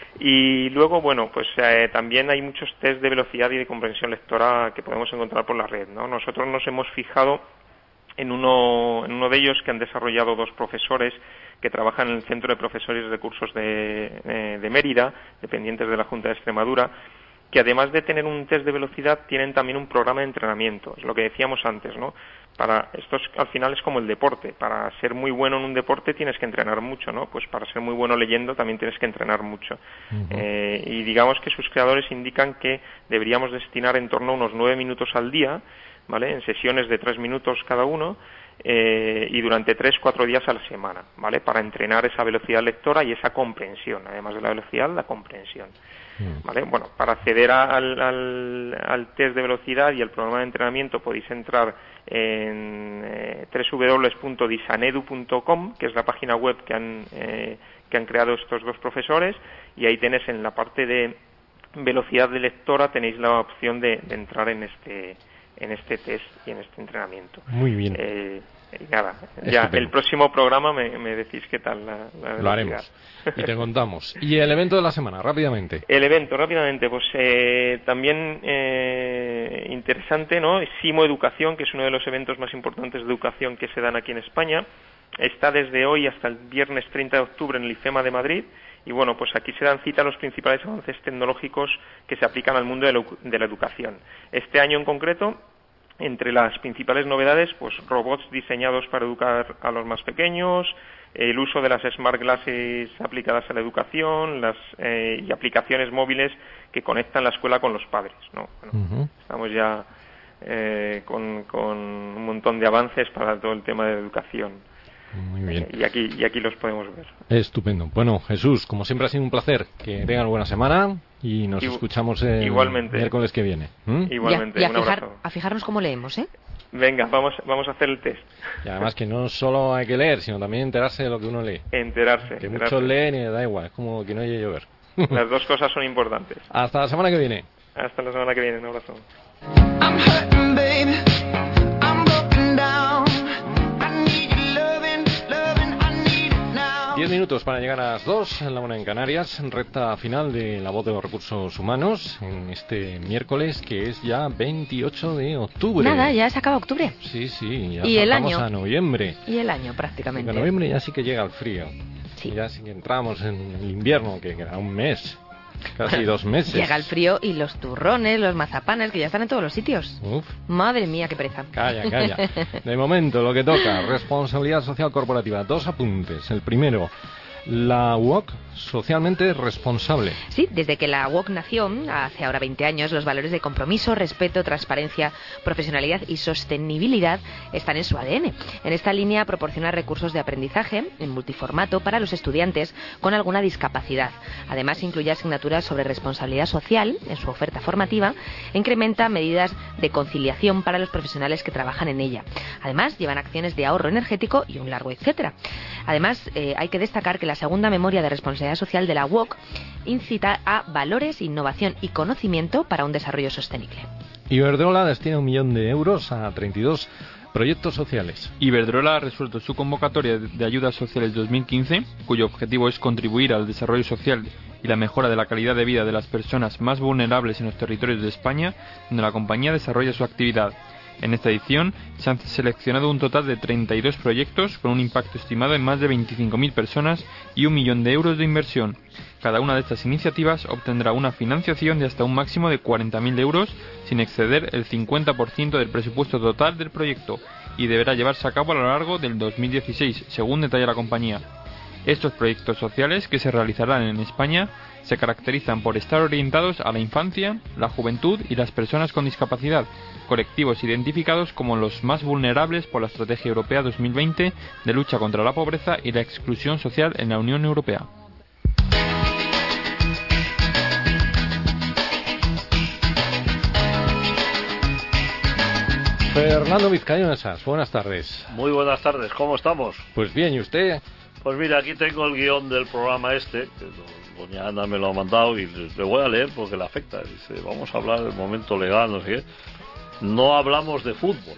Speaker 16: Y luego, bueno, pues eh, también hay muchos test de velocidad y de comprensión lectora que podemos encontrar por la red, ¿no? Nosotros nos hemos fijado en uno, en uno de ellos que han desarrollado dos profesores que trabajan en el Centro de Profesores de Cursos de, eh, de Mérida, dependientes de la Junta de Extremadura, que además de tener un test de velocidad, tienen también un programa de entrenamiento. Es lo que decíamos antes, ¿no? Para esto es, al final es como el deporte. Para ser muy bueno en un deporte tienes que entrenar mucho, ¿no? Pues para ser muy bueno leyendo también tienes que entrenar mucho. Uh-huh. Eh, y digamos que sus creadores indican que deberíamos destinar en torno a unos nueve minutos al día, ¿vale?, en sesiones de tres minutos cada uno, eh, y durante tres, cuatro días a la semana, ¿vale?, para entrenar esa velocidad lectora y esa comprensión, además de la velocidad, la comprensión, ¿vale? Bueno, para acceder a, al, al, al test de velocidad y al programa de entrenamiento podéis entrar en eh, doble u doble u doble u punto disanedu punto com, que es la página web que han, eh, que han creado estos dos profesores, y ahí tenéis en la parte de velocidad de lectora, tenéis la opción de, de entrar en este en este test y en este entrenamiento.
Speaker 10: Muy bien.
Speaker 16: Eh, y nada, ya Estupendo. El próximo programa me, me decís qué tal la, la
Speaker 10: Lo haremos y te contamos. ¿Y el evento de la semana, rápidamente?
Speaker 16: El evento, rápidamente, pues eh, también eh, interesante, ¿no? Simo Educación, que es uno de los eventos más importantes de educación que se dan aquí en España. Está desde hoy hasta el viernes treinta de octubre en el IFEMA de Madrid. Y bueno, pues aquí se dan cita los principales avances tecnológicos que se aplican al mundo de la, de la educación. Este año en concreto, entre las principales novedades, pues robots diseñados para educar a los más pequeños, el uso de las smart glasses aplicadas a la educación, las eh, y aplicaciones móviles que conectan la escuela con los padres, ¿no? Bueno, uh-huh. Estamos ya eh, con, con un montón de avances para todo el tema de educación.
Speaker 10: Muy bien.
Speaker 16: Eh, y aquí y aquí los podemos ver.
Speaker 10: Estupendo. Bueno, Jesús, como siempre ha sido un placer. Que tengan buena semana y nos Igu- escuchamos el igualmente. miércoles que viene. ¿Mm?
Speaker 16: Igualmente.
Speaker 11: Y a, y a, fijar, a fijarnos cómo leemos, ¿eh?
Speaker 16: Venga, vamos vamos a hacer el test.
Speaker 10: Y además que no solo hay que leer, sino también enterarse de lo que uno lee.
Speaker 16: Enterarse.
Speaker 10: Que
Speaker 16: enterarse.
Speaker 10: muchos leen y da igual, es como que no haya llover.
Speaker 16: Las dos cosas son importantes.
Speaker 10: Hasta la semana que viene.
Speaker 16: Hasta la semana que viene, un abrazo.
Speaker 17: I'm hurting, baby. I'm broken down.
Speaker 10: Diez minutos para llegar a las dos, en la una en Canarias, recta final de La Voz de los Recursos Humanos, en este miércoles que es ya veintiocho de octubre.
Speaker 11: Nada, ya se acaba octubre.
Speaker 10: Sí, sí, ya
Speaker 11: ¿Y el año?
Speaker 10: a noviembre.
Speaker 11: Y el año prácticamente.
Speaker 10: En noviembre ya sí que llega el frío.
Speaker 11: Sí.
Speaker 10: Ya sí que entramos en el invierno, que queda un mes. Casi dos meses.
Speaker 11: Llega el frío y los turrones, los mazapanes, que ya están en todos los sitios.
Speaker 10: Uf.
Speaker 11: Madre mía, qué pereza.
Speaker 10: Calla, calla. De momento, lo que toca, responsabilidad social corporativa. Dos apuntes. El primero, la U O C, socialmente responsable.
Speaker 11: Sí, desde que la U O C nació, hace ahora veinte años, los valores de compromiso, respeto, transparencia, profesionalidad y sostenibilidad están en su A D N. En esta línea proporciona recursos de aprendizaje en multiformato para los estudiantes con alguna discapacidad. Además, incluye asignaturas sobre responsabilidad social en su oferta formativa e incrementa medidas de conciliación para los profesionales que trabajan en ella. Además, llevan acciones de ahorro energético y un largo etcétera. Además, eh, hay que destacar que la segunda memoria de responsabilidad social de la U O C incita a valores, innovación y conocimiento para un desarrollo sostenible.
Speaker 10: Iberdrola destina un millón de euros a treinta y dos proyectos sociales.
Speaker 12: Iberdrola ha resuelto su convocatoria de ayudas sociales dos mil quince, cuyo objetivo es contribuir al desarrollo social y la mejora de la calidad de vida de las personas más vulnerables en los territorios de España, donde la compañía desarrolla su actividad. En esta edición se han seleccionado un total de treinta y dos proyectos con un impacto estimado en más de veinticinco mil personas y un millón de euros de inversión. Cada una de estas iniciativas obtendrá una financiación de hasta un máximo de cuarenta mil euros sin exceder el cincuenta por ciento del presupuesto total del proyecto y deberá llevarse a cabo a lo largo del dos mil dieciséis, según detalla la compañía. Estos proyectos sociales que se realizarán en España se caracterizan por estar orientados a la infancia, la juventud y las personas con discapacidad, colectivos identificados como los más vulnerables por la Estrategia Europea dos mil veinte de lucha contra la pobreza y la exclusión social en la Unión Europea.
Speaker 10: Fernando Vizcaínosas, buenas tardes.
Speaker 18: Muy buenas tardes, ¿cómo estamos?
Speaker 10: Pues bien, ¿y usted?
Speaker 18: Pues mira, aquí tengo el guión del programa este, que doña Ana me lo ha mandado y le voy a leer porque le afecta. Dice, vamos a hablar del momento legal, no sé qué. No hablamos de fútbol.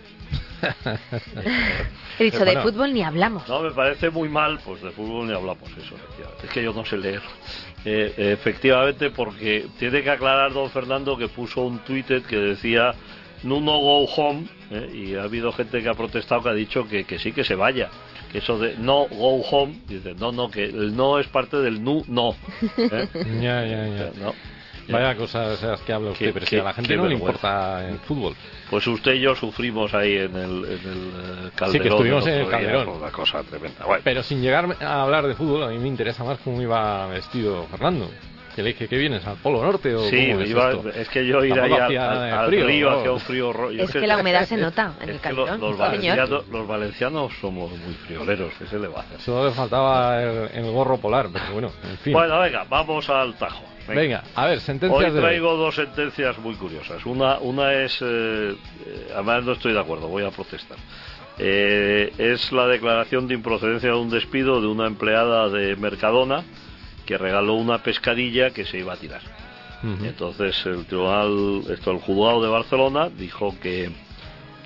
Speaker 11: He dicho, bueno, de fútbol ni hablamos.
Speaker 18: No, me parece muy mal, pues de fútbol ni hablamos, eso. Es que yo no sé leer. Eh, efectivamente, porque tiene que aclarar don Fernando que puso un tweet que decía no no go home, eh, y ha habido gente que ha protestado, que ha dicho que, que sí, que se vaya. Que eso de no go home, dice, no, no, que el no es parte del nu, no. ¿Eh?
Speaker 10: Ya, ya, ya. No. Vaya cosas esas que habla usted, que, pero que, si a la gente no le importa el fútbol.
Speaker 18: Pues usted y yo sufrimos ahí en el, en el Calderón.
Speaker 10: Sí, que estuvimos en el Calderón.
Speaker 18: Una cosa tremenda. Bueno.
Speaker 10: Pero sin llegar a hablar de fútbol, a mí me interesa más cómo iba vestido Fernando. Que le dije, ¿qué vienes? ¿Al Polo Norte o
Speaker 18: sí,
Speaker 10: cómo es
Speaker 18: iba,
Speaker 10: esto?
Speaker 18: Es que yo ir ahí al, al, al frío, río, hacia un frío rollo.
Speaker 11: Es que la humedad se nota en el Calderón.
Speaker 18: Los, los, valencianos, los valencianos somos muy frioleros, ¿qué se le va a hacer?
Speaker 10: Solo le faltaba el, el gorro polar, pero bueno, en fin.
Speaker 18: Bueno, venga, vamos al tajo.
Speaker 10: Venga, venga a ver, sentencias.
Speaker 18: Hoy traigo de dos sentencias muy curiosas. Una, una es, eh, además no estoy de acuerdo, voy a protestar. Eh, es la declaración de improcedencia de un despido de una empleada de Mercadona que regaló una pescadilla que se iba a tirar. Uh-huh. Entonces el tribunal, esto, el juzgado de Barcelona dijo que,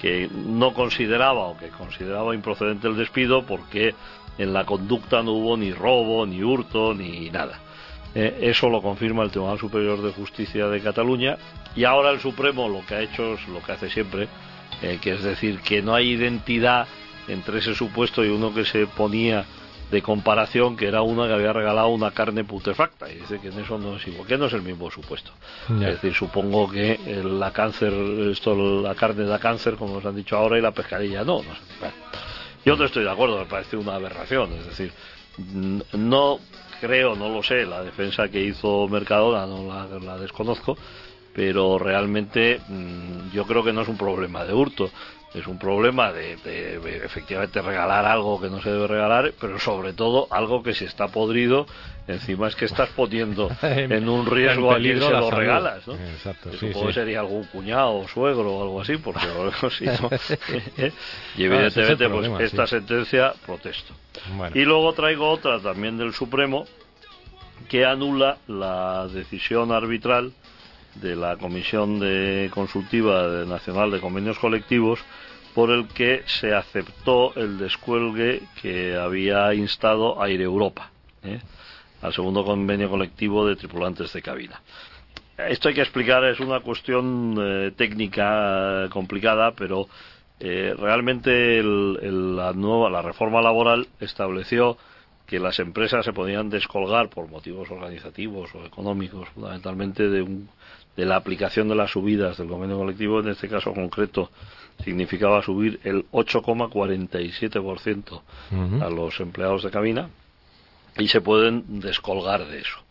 Speaker 18: que no consideraba o que consideraba improcedente el despido porque en la conducta no hubo ni robo, ni hurto, ni nada. Eh, eso lo confirma el Tribunal Superior de Justicia de Cataluña, y ahora el Supremo lo que ha hecho es lo que hace siempre, eh, que es decir, que no hay identidad entre ese supuesto y uno que se ponía de comparación, que era una que había regalado una carne putrefacta, y dice que en eso no es igual, que no es el mismo supuesto. Ya. Es decir, supongo que el, la cáncer, esto, la carne da cáncer, como nos han dicho ahora, y la pescadilla no, no sé. Bueno, yo no estoy de acuerdo, me parece una aberración, es decir, no creo, no lo sé, la defensa que hizo Mercadona no la, la desconozco, pero realmente yo creo que no es un problema de hurto, es un problema de, de, de efectivamente regalar algo que no se debe regalar, pero sobre todo algo que si está podrido, encima es que estás poniendo en un riesgo a quien se lo regalas, ¿no?
Speaker 10: Exacto,
Speaker 18: que
Speaker 10: sí,
Speaker 18: supongo que
Speaker 10: sí.
Speaker 18: sería algún cuñado o suegro o algo así, porque si no, y evidentemente pues problema, esta sí. sentencia protesto. Bueno. Y luego traigo otra también del Supremo que anula la decisión arbitral de la Comisión de Consultiva de Nacional de Convenios Colectivos, por el que se aceptó el descuelgue que había instado Air Europa, ¿eh? al segundo convenio colectivo de tripulantes de cabina. Esto hay que explicar, es una cuestión eh, técnica eh, complicada, pero eh, realmente el, el, la nueva la reforma laboral estableció que las empresas se podían descolgar por motivos organizativos o económicos, fundamentalmente de un de la aplicación de las subidas del convenio colectivo. En este caso concreto significaba subir el ocho coma cuarenta y siete por ciento uh-huh. a los empleados de cabina, y se pueden descolgar de eso.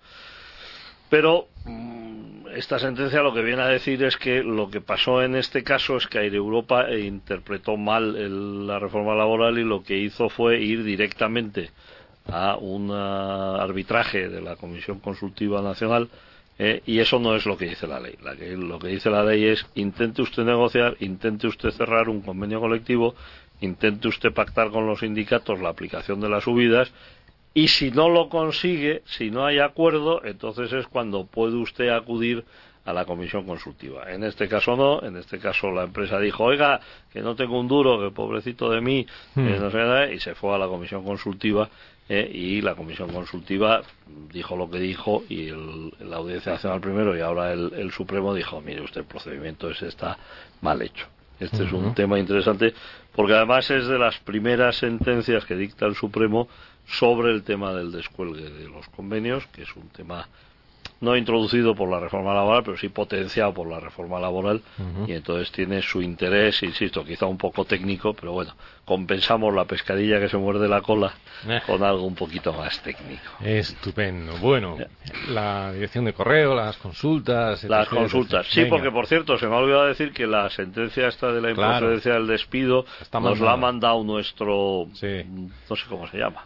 Speaker 18: Pero mmm, esta sentencia lo que viene a decir es que lo que pasó en este caso es que Air Europa interpretó mal el, la reforma laboral, y lo que hizo fue ir directamente a un arbitraje de la Comisión Consultiva Nacional. Eh, y eso no es lo que dice la ley. La que, lo que dice la ley es: intente usted negociar, intente usted cerrar un convenio colectivo, intente usted pactar con los sindicatos la aplicación de las subidas, y si no lo consigue, si no hay acuerdo, entonces es cuando puede usted acudir a la comisión consultiva. En este caso no, en este caso la empresa dijo: oiga, que no tengo un duro, que pobrecito de mí, hmm. eh, no sé nada, y se fue a la comisión consultiva. Eh, y la Comisión Consultiva dijo lo que dijo, y el, la Audiencia Nacional primero y ahora el, el Supremo dijo: mire usted, el procedimiento ese está mal hecho. Este uh-huh. es un tema interesante, porque además es de las primeras sentencias que dicta el Supremo sobre el tema del descuelgue de los convenios, que es un tema no introducido por la reforma laboral, pero sí potenciado por la reforma laboral, uh-huh. y entonces tiene su interés, insisto, quizá un poco técnico, pero bueno, compensamos la pescadilla que se muerde la cola eh. con algo un poquito más técnico.
Speaker 10: Estupendo. Bueno, la dirección de correo, las consultas...
Speaker 18: Las consultas, sí, Venga. Porque por cierto, se me ha olvidado decir que la sentencia esta de la improcedencia claro. del despido Está nos mandada. la ha mandado nuestro, sí. no sé cómo se llama,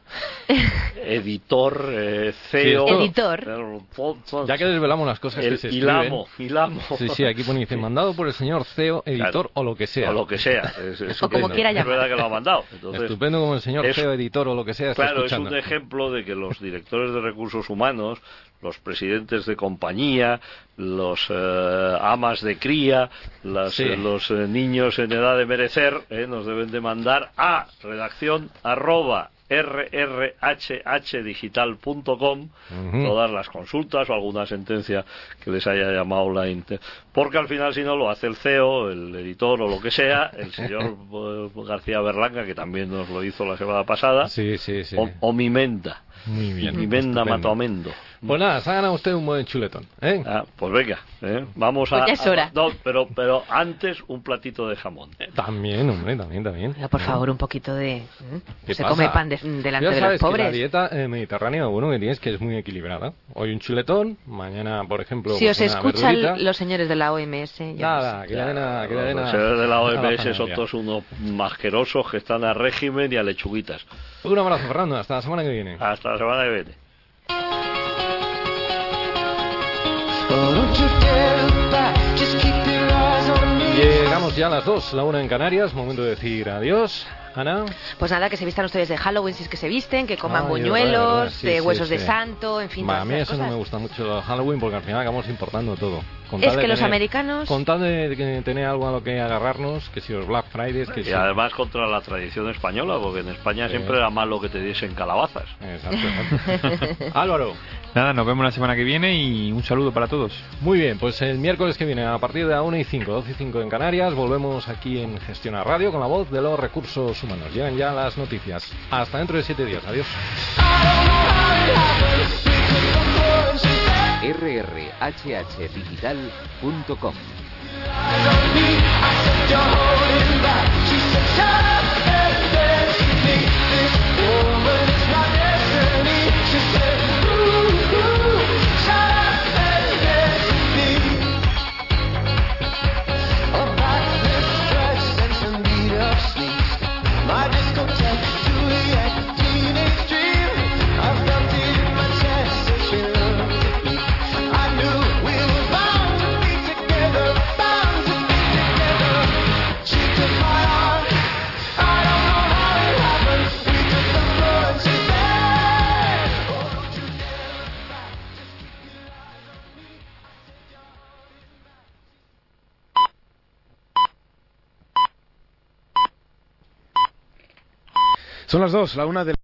Speaker 18: editor, eh, C E O...
Speaker 11: Sí, editor.
Speaker 10: El, Ya que desvelamos las cosas
Speaker 18: el
Speaker 10: que se
Speaker 18: hilamo,
Speaker 10: escriben.
Speaker 18: Hilamo.
Speaker 10: Sí, sí, aquí pone, dice, mandado por el señor C E O, editor, claro, o lo que sea.
Speaker 18: O lo que sea. Es, es
Speaker 11: o como quiera llamar.
Speaker 18: Es verdad que lo ha mandado. Entonces,
Speaker 10: estupendo como el señor es, C E O, editor, o lo que sea, está
Speaker 18: claro,
Speaker 10: escuchando.
Speaker 18: Es un ejemplo de que los directores de recursos humanos, los presidentes de compañía, los eh, amas de cría, las, sí. eh, los eh, niños en edad de merecer, eh, nos deben de mandar a redacción arroba r r h h digital punto com uh-huh. todas las consultas o alguna sentencia que les haya llamado la inter... porque al final si no lo hace el C E O, el editor o lo que sea, el señor García Berlanga, que también nos lo hizo la semana pasada,
Speaker 10: sí, sí, sí.
Speaker 18: O, o Mimenda.
Speaker 10: Muy bien.
Speaker 18: Mimenda Matoamendo.
Speaker 10: Pues nada, se ha ganado usted un buen chuletón, ¿eh?
Speaker 18: Ah, pues venga, ¿eh? Vamos a...
Speaker 11: Pues ya es hora.
Speaker 18: A, no, pero, pero antes un platito de jamón.
Speaker 10: Eh, también, hombre, también, también.
Speaker 11: Pero por favor, un poquito de... ¿eh? Se pasa? come pan de, delante
Speaker 10: ya
Speaker 11: de los pobres.
Speaker 10: Que la dieta eh, mediterránea, bueno, que tienes que es muy equilibrada. Hoy un chuletón, mañana, por ejemplo...
Speaker 11: Si
Speaker 10: pues
Speaker 11: os escuchan los señores de la O M S...
Speaker 10: Nada,
Speaker 11: no sé.
Speaker 10: que la den que la den
Speaker 18: Los señores de la O M S son todos unos masquerosos que están a régimen y a lechuguitas.
Speaker 10: Un abrazo, Fernando, hasta la semana que viene.
Speaker 18: Hasta la semana que viene.
Speaker 10: Llegamos ya a las dos, la una en Canarias, momento de decir adiós. Ana.
Speaker 11: Pues nada, que se vistan ustedes de Halloween si es que se visten, que coman
Speaker 10: Ay,
Speaker 11: buñuelos,
Speaker 10: verdad, verdad. Sí,
Speaker 11: de
Speaker 10: sí,
Speaker 11: huesos
Speaker 10: sí.
Speaker 11: de santo, en fin.
Speaker 10: Va, a mí eso
Speaker 11: cosas.
Speaker 10: no me gusta mucho Halloween porque al final acabamos importando todo. Con tal
Speaker 11: Es
Speaker 10: de
Speaker 11: que los
Speaker 10: tener-
Speaker 11: americanos...
Speaker 10: Con tal de, de tener algo a lo que agarrarnos, que si los Black Fridays, que
Speaker 18: Y
Speaker 10: si...
Speaker 18: además contra la tradición española, porque en España
Speaker 10: Sí.
Speaker 18: siempre era malo que te diesen calabazas.
Speaker 10: Exacto, exacto. Álvaro.
Speaker 12: Nada, nos vemos la semana que viene y un saludo para todos.
Speaker 10: Muy bien, pues el miércoles que viene a partir de la una y cinco, doce y cinco en Canarias, volvemos aquí en Gestiona Radio con la voz de los recursos humanos. Llegan ya las noticias. Hasta dentro de siete días. Adiós.
Speaker 1: R R H H digital punto com.
Speaker 17: My discotheque, Juliet, teenage dream. I've got it in my chest, so she looked at me. I knew we were bound to be together, bound to be together. She took my arm, I don't know how it happened. We took the floor and she said, oh, don't you dare look back, just keep your eyes on me. I said, you're holding back.
Speaker 19: Son las dos, la una de